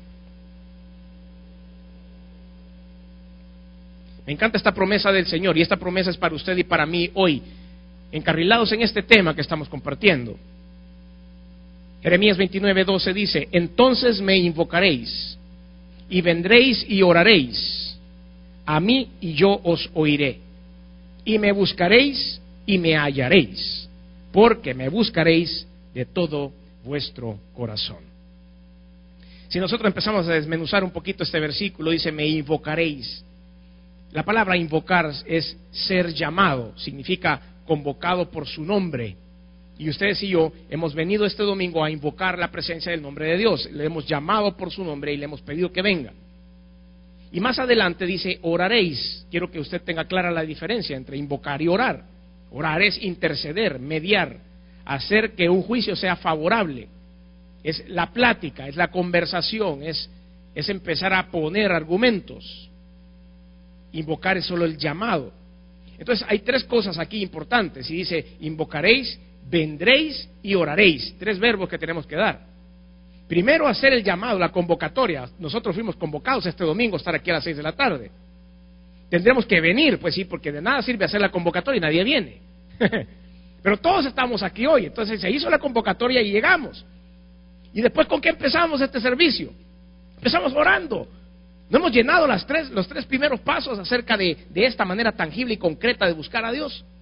Me encanta esta promesa del Señor, y esta promesa es para usted y para mí hoy, encarrilados en este tema que estamos compartiendo. Jeremías 29, 12 dice: entonces me invocaréis, y vendréis y oraréis a mí, y yo os oiré, y me buscaréis y me hallaréis, porque me buscaréis de todo vuestro corazón. Si nosotros empezamos a desmenuzar un poquito este versículo, dice me invocaréis. La palabra invocar es ser llamado, significa convocado por su nombre. Y ustedes y yo hemos venido este domingo a invocar la presencia del nombre de Dios. Le hemos llamado por su nombre y le hemos pedido que venga. Y más adelante dice oraréis. Quiero que usted tenga clara la diferencia entre invocar y orar. Orar es interceder, mediar, hacer que un juicio sea favorable. Es la plática, es la conversación, es empezar a poner argumentos. Invocar es solo el llamado. Entonces hay tres cosas aquí importantes. Y dice invocaréis, vendréis y oraréis. Tres verbos que tenemos que dar. Primero, hacer el llamado, la convocatoria. Nosotros fuimos convocados este domingo a estar aquí a las 6 de la tarde. Tendremos que venir, pues sí, porque de nada sirve hacer la convocatoria y nadie viene. Pero todos estamos aquí hoy, entonces se hizo la convocatoria y llegamos. ¿Y después con qué empezamos este servicio? Empezamos orando. ¿No hemos llenado los tres primeros pasos acerca de esta manera tangible y concreta de buscar a Dios?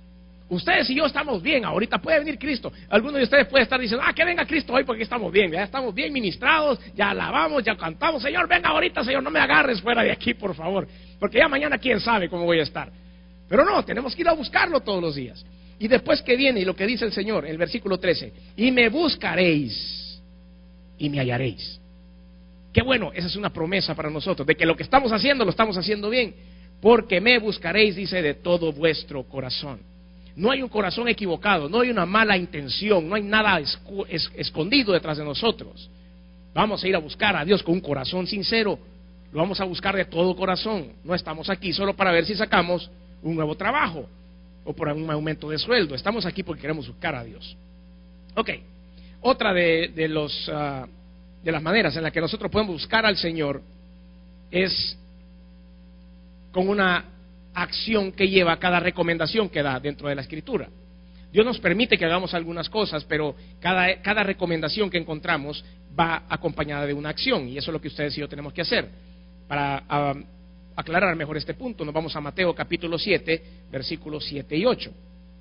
Ustedes y yo estamos bien, ahorita puede venir Cristo. Algunos de ustedes pueden estar diciendo, que venga Cristo hoy porque estamos bien, ya estamos bien ministrados, ya alabamos, ya cantamos. Señor, venga ahorita, Señor, no me agarres fuera de aquí, por favor, porque ya mañana quién sabe cómo voy a estar. Pero no, tenemos que ir a buscarlo todos los días. Y después que viene, y lo que dice el Señor, el versículo 13, y me buscaréis y me hallaréis. Qué bueno, esa es una promesa para nosotros, de que lo que estamos haciendo, lo estamos haciendo bien, porque me buscaréis, dice, de todo vuestro corazón. No hay un corazón equivocado, no hay una mala intención, no hay nada escondido detrás de nosotros. Vamos a ir a buscar a Dios con un corazón sincero, lo vamos a buscar de todo corazón. No estamos aquí solo para ver si sacamos un nuevo trabajo o por un aumento de sueldo, estamos aquí porque queremos buscar a Dios. Ok, otra de las maneras en las que nosotros podemos buscar al Señor es con una acción que lleva cada recomendación que da dentro de la Escritura. Dios nos permite que hagamos algunas cosas, pero cada recomendación que encontramos va acompañada de una acción, y eso es lo que ustedes y yo tenemos que hacer. Para aclarar mejor este punto, nos vamos a Mateo capítulo 7, versículos 7 y 8.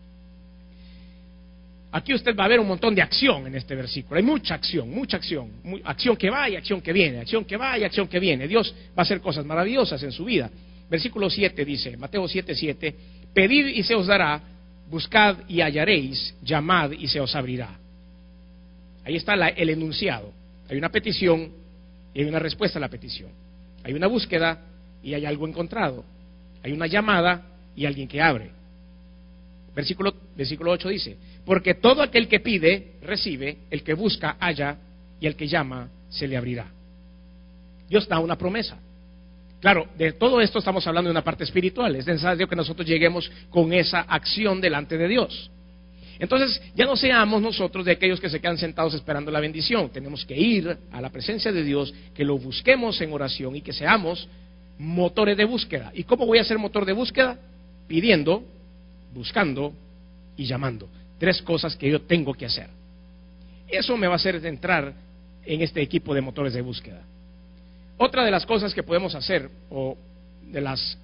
Aquí usted va a ver un montón de acción en este versículo. Hay mucha acción, acción que va y acción que viene, acción que va y acción que viene. Dios va a hacer cosas maravillosas en su vida. Versículo 7 dice, Mateo 7:7, pedid y se os dará, buscad y hallaréis, llamad y se os abrirá. Ahí está el enunciado. Hay una petición y hay una respuesta a la petición. Hay una búsqueda y hay algo encontrado. Hay una llamada y alguien que abre. Versículo 8 dice, porque todo aquel que pide, recibe, el que busca, halla, y el que llama, se le abrirá. Dios da una promesa. Claro, de todo esto estamos hablando de una parte espiritual. Es necesario que nosotros lleguemos con esa acción delante de Dios. Entonces, ya no seamos nosotros de aquellos que se quedan sentados esperando la bendición. Tenemos que ir a la presencia de Dios, que lo busquemos en oración y que seamos motores de búsqueda. ¿Y cómo voy a ser motor de búsqueda? Pidiendo, buscando y llamando. 3 cosas que yo tengo que hacer. Eso me va a hacer entrar en este equipo de motores de búsqueda. Otra de las cosas que podemos hacer, o de los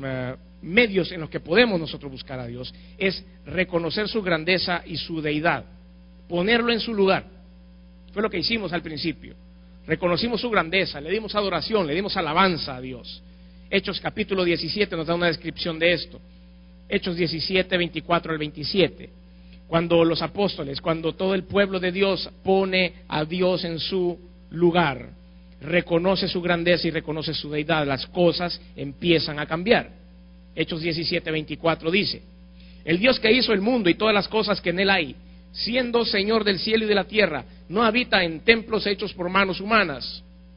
medios en los que podemos nosotros buscar a Dios, es reconocer su grandeza y su deidad, ponerlo en su lugar. Fue lo que hicimos al principio. Reconocimos su grandeza, le dimos adoración, le dimos alabanza a Dios. Hechos capítulo 17 nos da una descripción de esto. Hechos 17, 24 al 27. Cuando los apóstoles, cuando todo el pueblo de Dios pone a Dios en su lugar, reconoce su grandeza y reconoce su deidad, las cosas empiezan a cambiar. Hechos 17, 24 dice, el Dios que hizo el mundo y todas las cosas que en él hay, siendo Señor del cielo y de la tierra, no habita en templos hechos por manos humanas,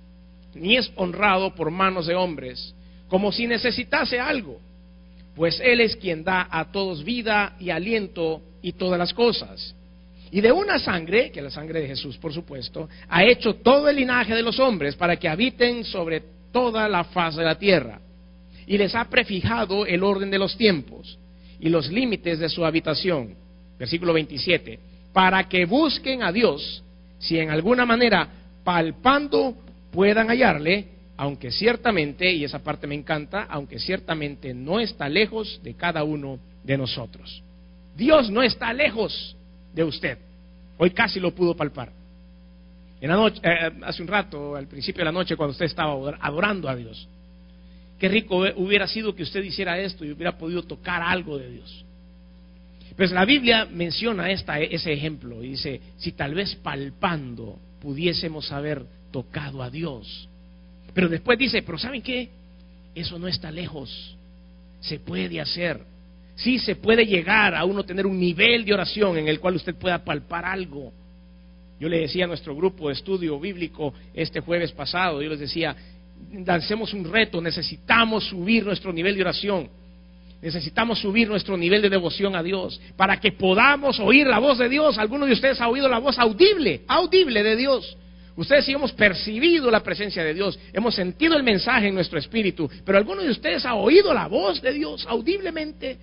ni es honrado por manos de hombres, como si necesitase algo, pues Él es quien da a todos vida y aliento y todas las cosas. Y de una sangre, que es la sangre de Jesús, por supuesto, ha hecho todo el linaje de los hombres para que habiten sobre toda la faz de la tierra. Y les ha prefijado el orden de los tiempos y los límites de su habitación. Versículo 27. Para que busquen a Dios, si en alguna manera palpando puedan hallarle, aunque ciertamente, y esa parte me encanta, aunque ciertamente no está lejos de cada uno de nosotros. Dios no está lejos de usted. Hoy casi lo pudo palpar. En la noche, hace un rato, al principio de la noche, cuando usted estaba adorando a Dios, qué rico hubiera sido que usted hiciera esto y hubiera podido tocar algo de Dios. Pues la Biblia menciona ese ejemplo y dice, si tal vez palpando pudiésemos haber tocado a Dios. Pero después dice, pero ¿saben qué? Eso no está lejos, se puede hacer. Sí, se puede llegar a uno tener un nivel de oración en el cual usted pueda palpar algo. Yo le decía a nuestro grupo de estudio bíblico este jueves pasado, yo les decía, lancemos un reto, necesitamos subir nuestro nivel de oración, necesitamos subir nuestro nivel de devoción a Dios, para que podamos oír la voz de Dios. Algunos de ustedes han oído la voz audible de Dios. Ustedes sí hemos percibido la presencia de Dios, hemos sentido el mensaje en nuestro espíritu, pero algunos de ustedes han oído la voz de Dios audiblemente.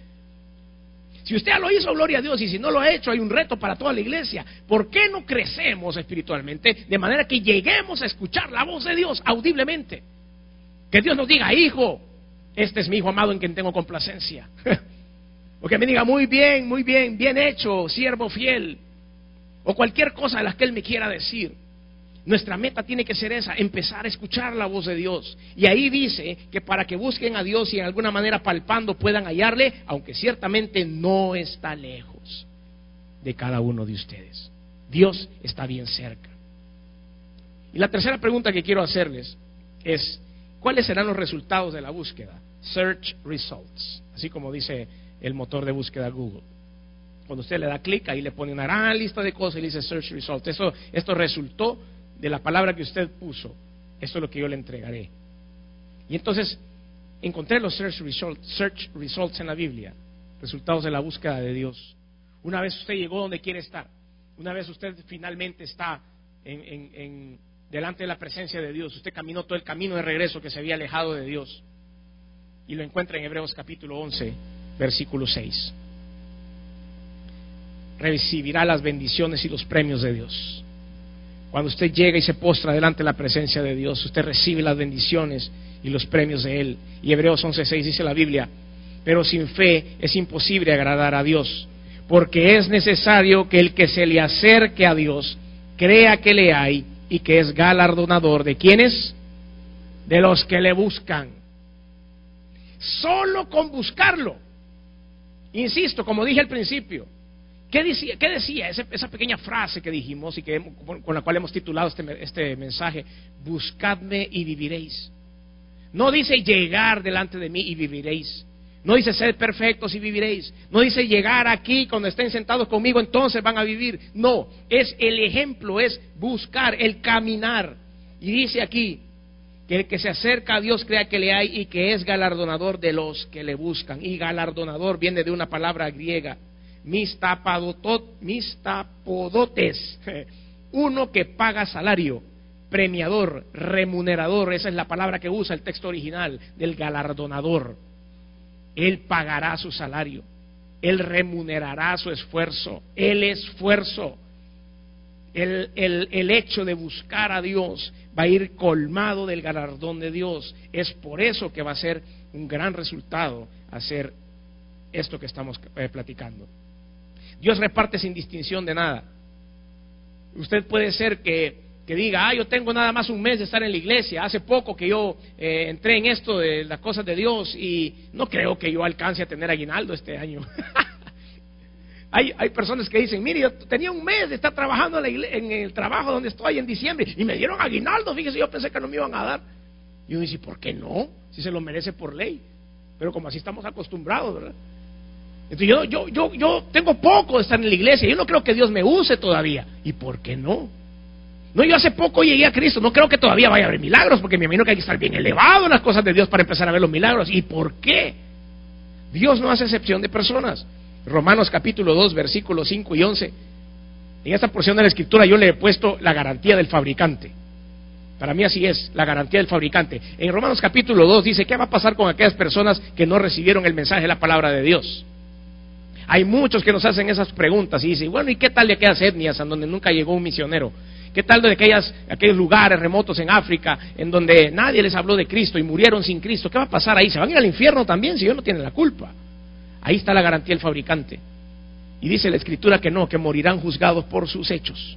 Si usted lo hizo, gloria a Dios, y si no lo ha hecho, hay un reto para toda la iglesia. ¿Por qué no crecemos espiritualmente de manera que lleguemos a escuchar la voz de Dios audiblemente? Que Dios nos diga, hijo, este es mi hijo amado en quien tengo complacencia. O que me diga, muy bien, bien hecho, siervo fiel. O cualquier cosa de las que Él me quiera decir. Nuestra meta tiene que ser esa, empezar a escuchar la voz de Dios. Y ahí dice que para que busquen a Dios y en alguna manera palpando puedan hallarle, aunque ciertamente no está lejos de cada uno de ustedes. Dios está bien cerca. Y la tercera pregunta que quiero hacerles es, ¿cuáles serán los resultados de la búsqueda? Search results, así como dice el motor de búsqueda Google. Cuando usted le da clic, ahí le pone una gran lista de cosas y le dice search results. Esto resultó de la palabra que usted puso. Esto es lo que yo le entregaré. Y entonces encontré los search results en la Biblia, resultados de la búsqueda de Dios. Una vez usted llegó donde quiere estar, una vez usted finalmente está delante de la presencia de Dios, usted caminó todo el camino de regreso que se había alejado de Dios, y lo encuentra en Hebreos capítulo 11, versículo 6. Recibirá las bendiciones y los premios de Dios. Cuando usted llega y se postra delante de la presencia de Dios, usted recibe las bendiciones y los premios de Él. Y Hebreos 11:6 dice la Biblia, pero sin fe es imposible agradar a Dios, porque es necesario que el que se le acerque a Dios crea que le hay y que es galardonador de ¿quiénes? De los que le buscan. Solo con buscarlo. Insisto, como dije al principio, ¿qué decía esa pequeña frase que dijimos y con la cual hemos titulado este mensaje? Buscadme y viviréis. No dice llegar delante de mí y viviréis. No dice ser perfectos y viviréis. No dice llegar aquí cuando estén sentados conmigo entonces van a vivir. No, es el ejemplo, es buscar, el caminar. Y dice aquí que el que se acerca a Dios crea que le hay y que es galardonador de los que le buscan. Y galardonador viene de una palabra griega, mistapodotes, uno que paga salario, premiador, remunerador. Esa es la palabra que usa el texto original del galardonador. Él pagará su salario, Él remunerará su esfuerzo, el esfuerzo, el hecho de buscar a Dios va a ir colmado del galardón de Dios. Es por eso que va a ser un gran resultado hacer esto que estamos platicando. Dios reparte sin distinción de nada. Usted puede ser que diga, yo tengo nada más un mes de estar en la iglesia, hace poco que yo entré en esto de las cosas de Dios y no creo que yo alcance a tener aguinaldo este año. Hay personas que dicen, mire, yo tenía un mes de estar trabajando en el trabajo donde estoy en diciembre y me dieron aguinaldo, fíjese, yo pensé que no me iban a dar. Y uno dice, ¿por qué no? Si se lo merece por ley. Pero como así estamos acostumbrados, ¿verdad? Entonces yo tengo poco de estar en la iglesia, yo no creo que Dios me use todavía. ¿Y por qué no? No, yo hace poco llegué a Cristo, no creo que todavía vaya a haber milagros, porque me imagino que hay que estar bien elevado en las cosas de Dios para empezar a ver los milagros. ¿Y por qué? Dios no hace excepción de personas. Romanos capítulo 2, versículos 5 y 11. En esta porción de la escritura yo le he puesto la garantía del fabricante. Para mí así es, la garantía del fabricante. En Romanos capítulo 2 dice, ¿qué va a pasar con aquellas personas que no recibieron el mensaje de la palabra de Dios? Hay muchos que nos hacen esas preguntas y dicen, bueno, ¿y qué tal de aquellas etnias en donde nunca llegó un misionero? ¿Qué tal de aquellos lugares remotos en África en donde nadie les habló de Cristo y murieron sin Cristo? ¿Qué va a pasar ahí? ¿Se van a ir al infierno también si ellos no tienen la culpa? Ahí está la garantía del fabricante. Y dice la Escritura que no, que morirán juzgados por sus hechos.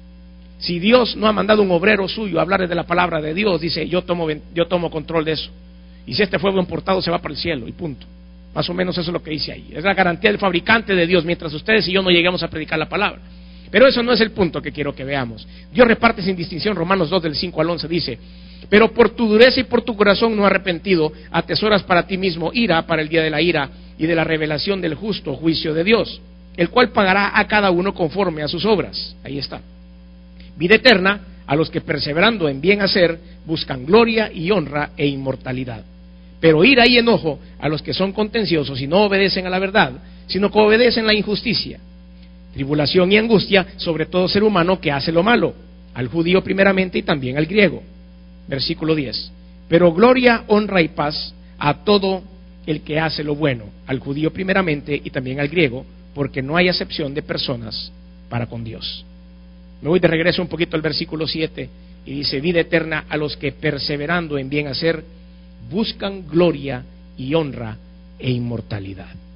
Si Dios no ha mandado un obrero suyo a hablar de la palabra de Dios, dice, yo tomo control de eso. Y si este fue buen portado, se va para el cielo y punto. Más o menos eso es lo que dice ahí. Es la garantía del fabricante de Dios, mientras ustedes y yo no lleguemos a predicar la palabra. Pero eso no es el punto que quiero que veamos. Dios reparte sin distinción. Romanos 2 del 5 al 11 dice, pero por tu dureza y por tu corazón no arrepentido, atesoras para ti mismo ira para el día de la ira y de la revelación del justo juicio de Dios, el cual pagará a cada uno conforme a sus obras. Ahí está. Vida eterna a los que perseverando en bien hacer buscan gloria y honra e inmortalidad. Pero ira y enojo a los que son contenciosos y no obedecen a la verdad, sino que obedecen la injusticia. Tribulación y angustia sobre todo ser humano que hace lo malo, al judío primeramente y también al griego. Versículo 10. Pero gloria, honra y paz a todo el que hace lo bueno, al judío primeramente y también al griego, porque no hay acepción de personas para con Dios. Me voy de regreso un poquito al versículo 7 y dice, vida eterna a los que perseverando en bien hacer buscan gloria y honra e inmortalidad.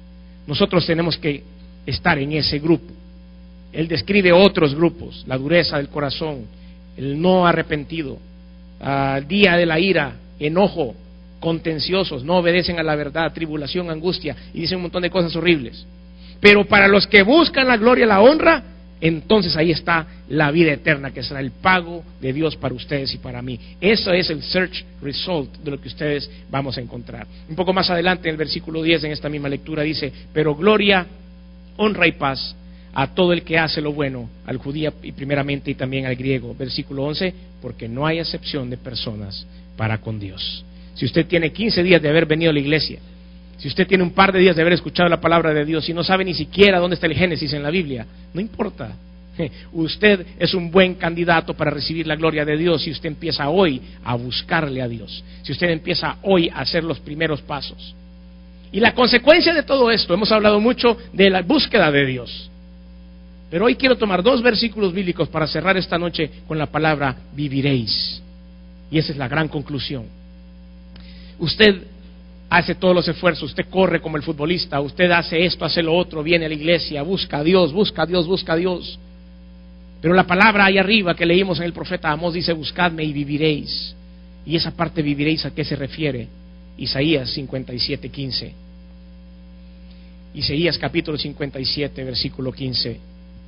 nosotros tenemos que estar en ese grupo. Él describe otros grupos: la dureza del corazón, el no arrepentido, día de la ira, enojo, contenciosos, no obedecen a la verdad, tribulación, angustia, y dice un montón de cosas horribles. Pero para los que buscan la gloria y la honra, entonces ahí está la vida eterna, que será el pago de Dios para ustedes y para mí. Eso es el search result de lo que ustedes vamos a encontrar. Un poco más adelante, en el versículo 10, en esta misma lectura, dice: pero gloria, honra y paz a todo el que hace lo bueno, al judío y primeramente, y también al griego. Versículo 11: porque no hay acepción de personas para con Dios. Si usted tiene 15 días de haber venido a la iglesia, si usted tiene un par de días de haber escuchado la palabra de Dios y no sabe ni siquiera dónde está el Génesis en la Biblia, no importa. Usted es un buen candidato para recibir la gloria de Dios si usted empieza hoy a buscarle a Dios, si usted empieza hoy a hacer los primeros pasos. Y la consecuencia de todo esto, hemos hablado mucho de la búsqueda de Dios, pero hoy quiero tomar 2 versículos bíblicos para cerrar esta noche con la palabra viviréis. Y esa es la gran conclusión. Usted hace todos los esfuerzos, usted corre como el futbolista, usted hace esto, hace lo otro, viene a la iglesia, busca a Dios, busca a Dios, busca a Dios. Pero la palabra ahí arriba que leímos en el profeta Amós dice: buscadme y viviréis. Y esa parte viviréis, ¿a qué se refiere? Isaías 57:15. Isaías capítulo 57, versículo 15.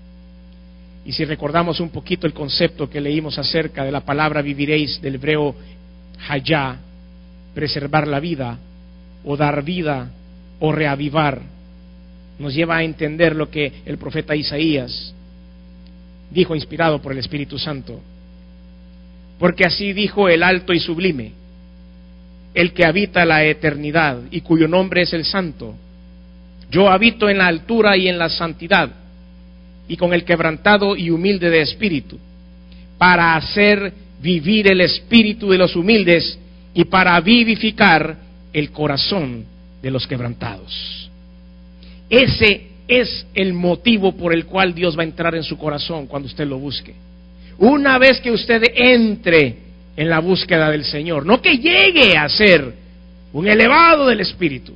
Y si recordamos un poquito el concepto que leímos acerca de la palabra viviréis, del hebreo hayá, preservar la vida, o dar vida, o reavivar, nos lleva a entender lo que el profeta Isaías dijo, inspirado por el Espíritu Santo. Porque así dijo el alto y sublime, el que habita la eternidad y cuyo nombre es el Santo: yo habito en la altura y en la santidad, y con el quebrantado y humilde de espíritu, para hacer vivir el espíritu de los humildes y para vivificar el corazón de los quebrantados. Ese es el motivo por el cual Dios va a entrar en su corazón cuando usted lo busque. Una vez que usted entre en la búsqueda del Señor, no que llegue a ser un elevado del espíritu,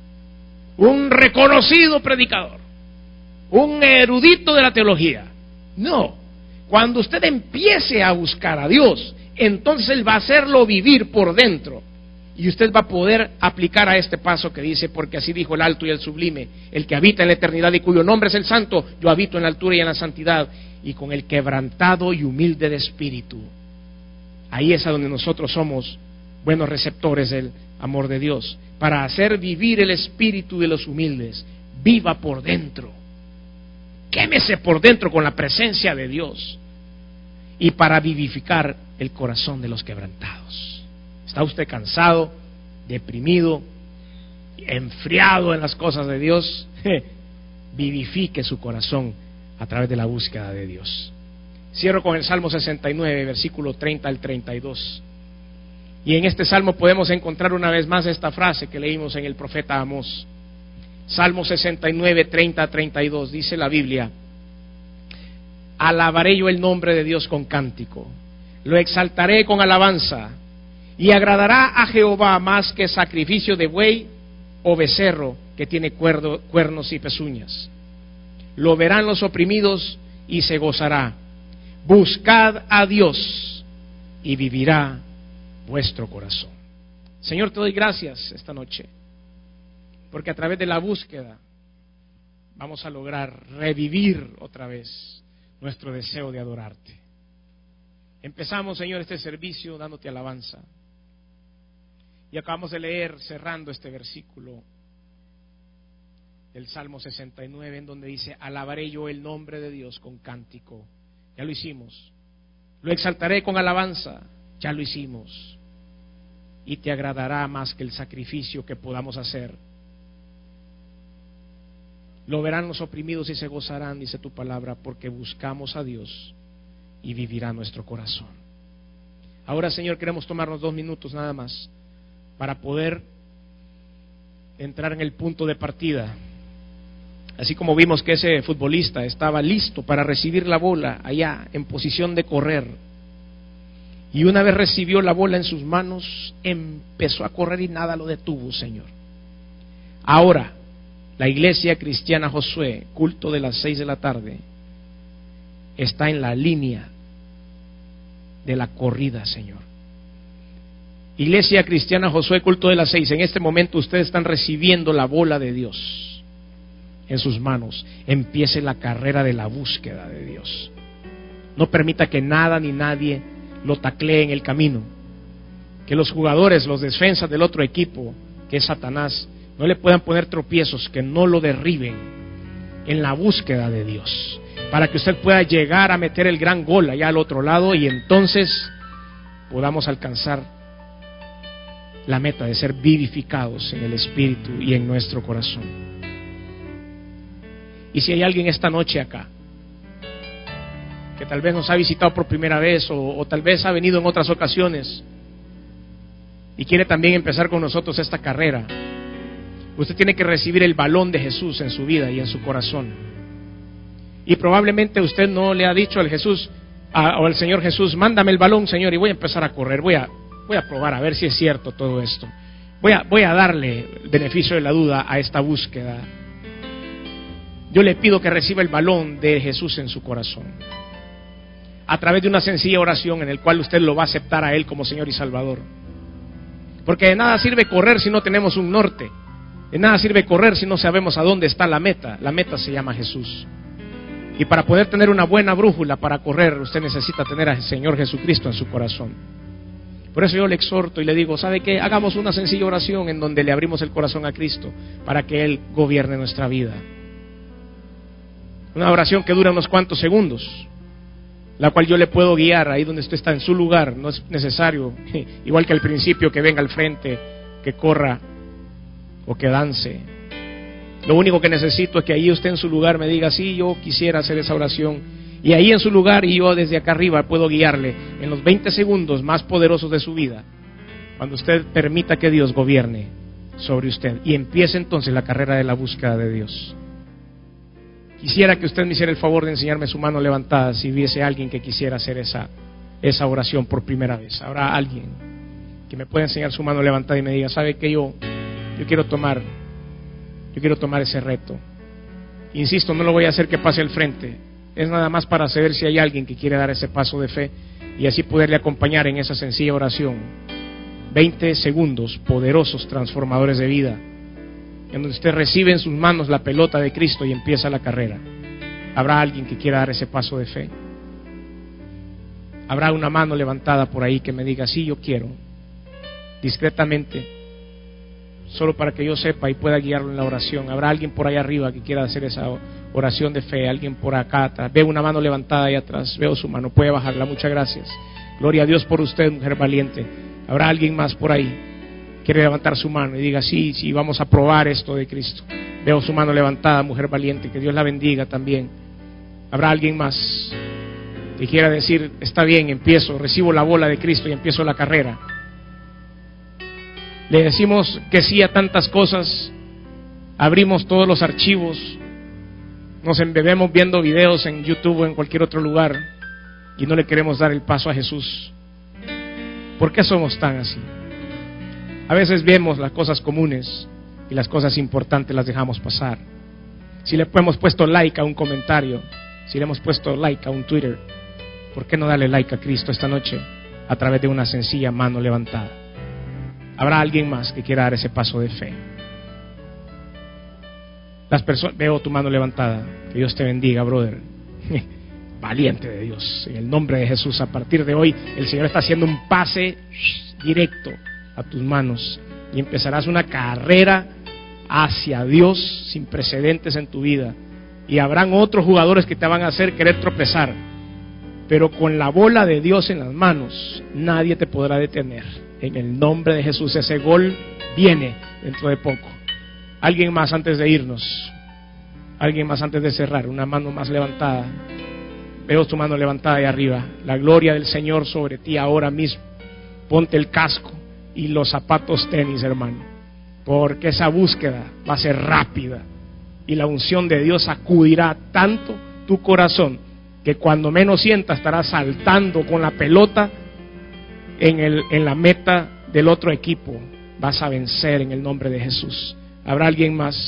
un reconocido predicador, un erudito de la teología. No, cuando usted empiece a buscar a Dios, entonces Él va a hacerlo vivir por dentro, y usted va a poder aplicar a este paso que dice: porque así dijo el alto y el sublime, el que habita en la eternidad y cuyo nombre es el Santo: yo habito en la altura y en la santidad, y con el quebrantado y humilde de espíritu. Ahí es a donde nosotros somos buenos receptores del amor de Dios, para hacer vivir el espíritu de los humildes. Viva por dentro, quémese por dentro con la presencia de Dios, y para vivificar el corazón de los quebrantados. ¿Está usted cansado, deprimido, enfriado en las cosas de Dios? Vivifique su corazón a través de la búsqueda de Dios. Cierro con el Salmo 69, versículo 30 al 32. Y en este salmo podemos encontrar una vez más esta frase que leímos en el profeta Amós. Salmo 69, 30 a 32, dice la Biblia: alabaré yo el nombre de Dios con cántico, lo exaltaré con alabanza, y agradará a Jehová más que sacrificio de buey o becerro que tiene cuernos y pezuñas. Lo verán los oprimidos y se gozará. Buscad a Dios y vivirá vuestro corazón. Señor, te doy gracias esta noche, porque a través de la búsqueda vamos a lograr revivir otra vez nuestro deseo de adorarte. Empezamos, Señor, este servicio dándote alabanza, y acabamos de leer, cerrando este versículo del Salmo 69, en donde dice: alabaré yo el nombre de Dios con cántico. Ya lo hicimos. Lo exaltaré con alabanza. Ya lo hicimos. Y te agradará más que el sacrificio que podamos hacer. Lo verán los oprimidos y se gozarán, dice tu palabra, porque buscamos a Dios y vivirá nuestro corazón. Ahora, Señor, queremos tomarnos 2 minutos nada más para poder entrar en el punto de partida. Así como vimos que ese futbolista estaba listo para recibir la bola allá en posición de correr, y una vez recibió la bola en sus manos, empezó a correr y nada lo detuvo, Señor. Ahora, La iglesia cristiana Josué, culto de las 6 de la tarde, está en la línea de la corrida, Señor. Iglesia cristiana Josué, culto de las 6. En este momento ustedes están recibiendo la bola de Dios en sus manos. Empiece la carrera de la búsqueda de Dios. No permita que nada ni nadie lo taclee en el camino. Que los jugadores, los defensas del otro equipo, que es Satanás, no le puedan poner tropiezos, que no lo derriben en la búsqueda de Dios, para que usted pueda llegar a meter el gran gol allá al otro lado y entonces podamos alcanzar la meta de ser vivificados en el Espíritu y en nuestro corazón. Y si hay alguien esta noche acá que tal vez nos ha visitado por primera vez o tal vez ha venido en otras ocasiones y quiere también empezar con nosotros esta carrera, usted tiene que recibir el balón de Jesús en su vida y en su corazón. Y probablemente usted no le ha dicho al Jesús o al Señor Jesús: mándame el balón, Señor, y voy a empezar a correr, voy a probar a ver si es cierto todo esto, voy a darle el beneficio de la duda a esta búsqueda. Yo le pido que reciba el balón de Jesús en su corazón, a través de una sencilla oración en el cual usted lo va a aceptar a Él como Señor y Salvador. Porque de nada sirve correr si no tenemos un norte, de nada sirve correr si no sabemos a dónde está la meta. La meta se llama Jesús. Y para poder tener una buena brújula para correr, usted necesita tener al Señor Jesucristo en su corazón. Por eso yo le exhorto y le digo: ¿sabe qué? Hagamos una sencilla oración en donde le abrimos el corazón a Cristo para que Él gobierne nuestra vida. Una oración que dura unos cuantos segundos, la cual yo le puedo guiar ahí donde usted está en su lugar. No es necesario, igual que al principio, que venga al frente, que corra o que dance. Lo único que necesito es que ahí usted en su lugar me diga: sí, yo quisiera hacer esa oración. Y ahí en su lugar, y yo desde acá arriba puedo guiarle en los 20 segundos más poderosos de su vida, cuando usted permita que Dios gobierne sobre usted y empiece entonces la carrera de la búsqueda de Dios. Quisiera que usted me hiciera el favor de enseñarme su mano levantada si hubiese alguien que quisiera hacer esa oración por primera vez. ¿Habrá alguien que me pueda enseñar su mano levantada y me diga: sabe que yo quiero tomar ese reto? Insisto, no lo voy a hacer que pase al frente, es nada más para saber si hay alguien que quiere dar ese paso de fe y así poderle acompañar en esa sencilla oración. 20 segundos poderosos, transformadores de vida, en donde usted recibe en sus manos la pelota de Cristo y empieza la carrera. ¿Habrá alguien que quiera dar ese paso de fe? ¿Habrá una mano levantada por ahí que me diga: sí, yo quiero? Discretamente, solo para que yo sepa y pueda guiarlo en la oración. ¿Habrá alguien por ahí arriba que quiera hacer esa oración de fe? ¿Alguien por acá atrás? Veo una mano levantada ahí atrás, veo su mano, puede bajarla. Muchas gracias. Gloria a Dios por usted, mujer valiente. ¿Habrá alguien más por ahí? Quiere levantar su mano y diga: sí, vamos a probar esto de Cristo. Veo su mano levantada, mujer valiente, que Dios la bendiga también. ¿Habrá alguien más que quiera decir: está bien, empiezo, recibo la bola de Cristo y empiezo la carrera? Le decimos que sí a tantas cosas, abrimos todos los archivos, nos embebemos viendo videos en YouTube o en cualquier otro lugar y no le queremos dar el paso a Jesús. ¿Por qué somos tan así? A veces vemos las cosas comunes y las cosas importantes las dejamos pasar. Si le hemos puesto like a un comentario, si le hemos puesto like a un Twitter, ¿por qué no darle like a Cristo esta noche a través de una sencilla mano levantada? ¿Habrá alguien más que quiera dar ese paso de fe? Las personas, veo tu mano levantada. Que Dios te bendiga, brother. Valiente de Dios, en el nombre de Jesús. A partir de hoy el Señor está haciendo un pase directo a tus manos y empezarás una carrera hacia Dios sin precedentes en tu vida. Y habrán otros jugadores que te van a hacer querer tropezar, pero con la bola de Dios en las manos nadie te podrá detener. En el nombre de Jesús, ese gol viene dentro de poco. Alguien más antes de irnos, alguien más antes de cerrar, una mano más levantada. Veo tu mano levantada ahí arriba. La gloria del Señor sobre ti ahora mismo. Ponte el casco y los zapatos tenis, hermano, porque esa búsqueda va a ser rápida y la unción de Dios sacudirá tanto tu corazón que cuando menos sientas estarás saltando con la pelota en la meta del otro equipo. Vas a vencer en el nombre de Jesús. ¿Habrá alguien más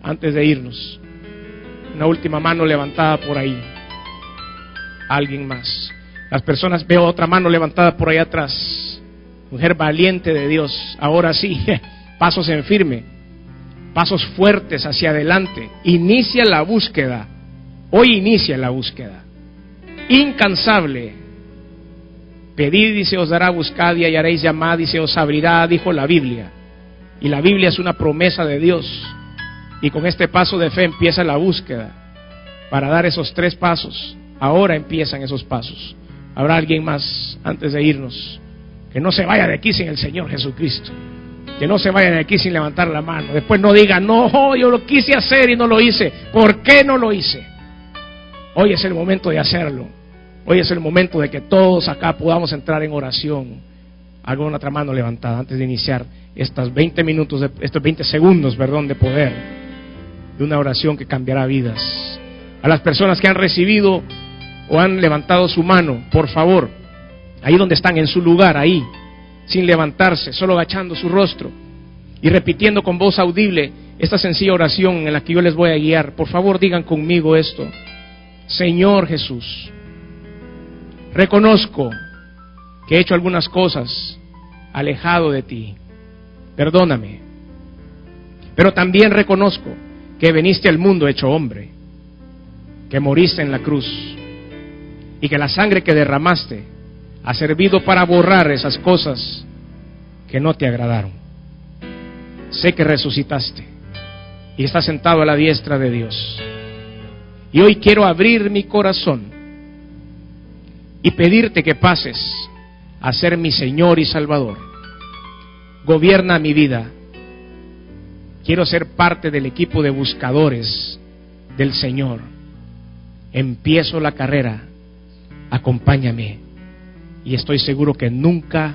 antes de irnos. Una última mano levantada por ahí. Alguien más. Las personas, veo otra mano levantada por ahí atrás. Mujer valiente de Dios. Ahora sí, pasos en firme, pasos fuertes hacia adelante. Inicia la búsqueda. Hoy inicia la búsqueda. Incansable. Pedid y se os dará, buscad y hallaréis, llamad y se os abrirá, dijo la Biblia. Y la Biblia es una promesa de Dios. Y con este paso de fe empieza la búsqueda para dar esos 3 pasos. Ahora empiezan esos pasos. Habrá alguien más antes de irnos. Que no se vaya de aquí sin el Señor Jesucristo. Que no se vaya de aquí sin levantar la mano. Después no diga, no, yo lo quise hacer y no lo hice. ¿Por qué no lo hice? Hoy es el momento de hacerlo. Hoy es el momento de que todos acá podamos entrar en oración. Alguna otra mano levantada antes de iniciar estos 20 segundos, de poder, de una oración que cambiará vidas. A las personas que han recibido o han levantado su mano, por favor, ahí donde están, en su lugar, ahí, sin levantarse, solo agachando su rostro y repitiendo con voz audible esta sencilla oración en la que yo les voy a guiar. Por favor, digan conmigo esto: Señor Jesús, reconozco que he hecho algunas cosas alejado de ti, perdóname. Pero también reconozco que viniste al mundo hecho hombre, que moriste en la cruz y que la sangre que derramaste ha servido para borrar esas cosas que no te agradaron. Sé que resucitaste y estás sentado a la diestra de Dios. Y hoy quiero abrir mi corazón y pedirte que pases a ser mi Señor y Salvador. Gobierna mi vida. Quiero ser parte del equipo de buscadores del Señor. Empiezo la carrera. Acompáñame. Y estoy seguro que nunca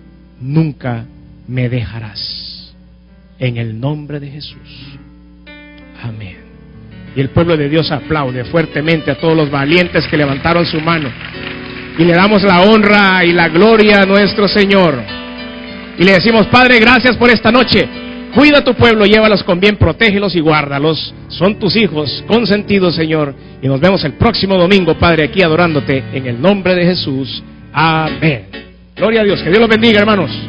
me dejarás. En el nombre de Jesús. Amén. Y el pueblo de Dios aplaude fuertemente a todos los valientes que levantaron su mano. Y le damos la honra y la gloria a nuestro Señor. Y le decimos: Padre, gracias por esta noche. Cuida a tu pueblo, llévalos con bien, protégelos y guárdalos. Son tus hijos consentidos, Señor. Y nos vemos el próximo domingo, Padre, aquí adorándote en el nombre de Jesús. Amén. Gloria a Dios. Que Dios los bendiga, hermanos.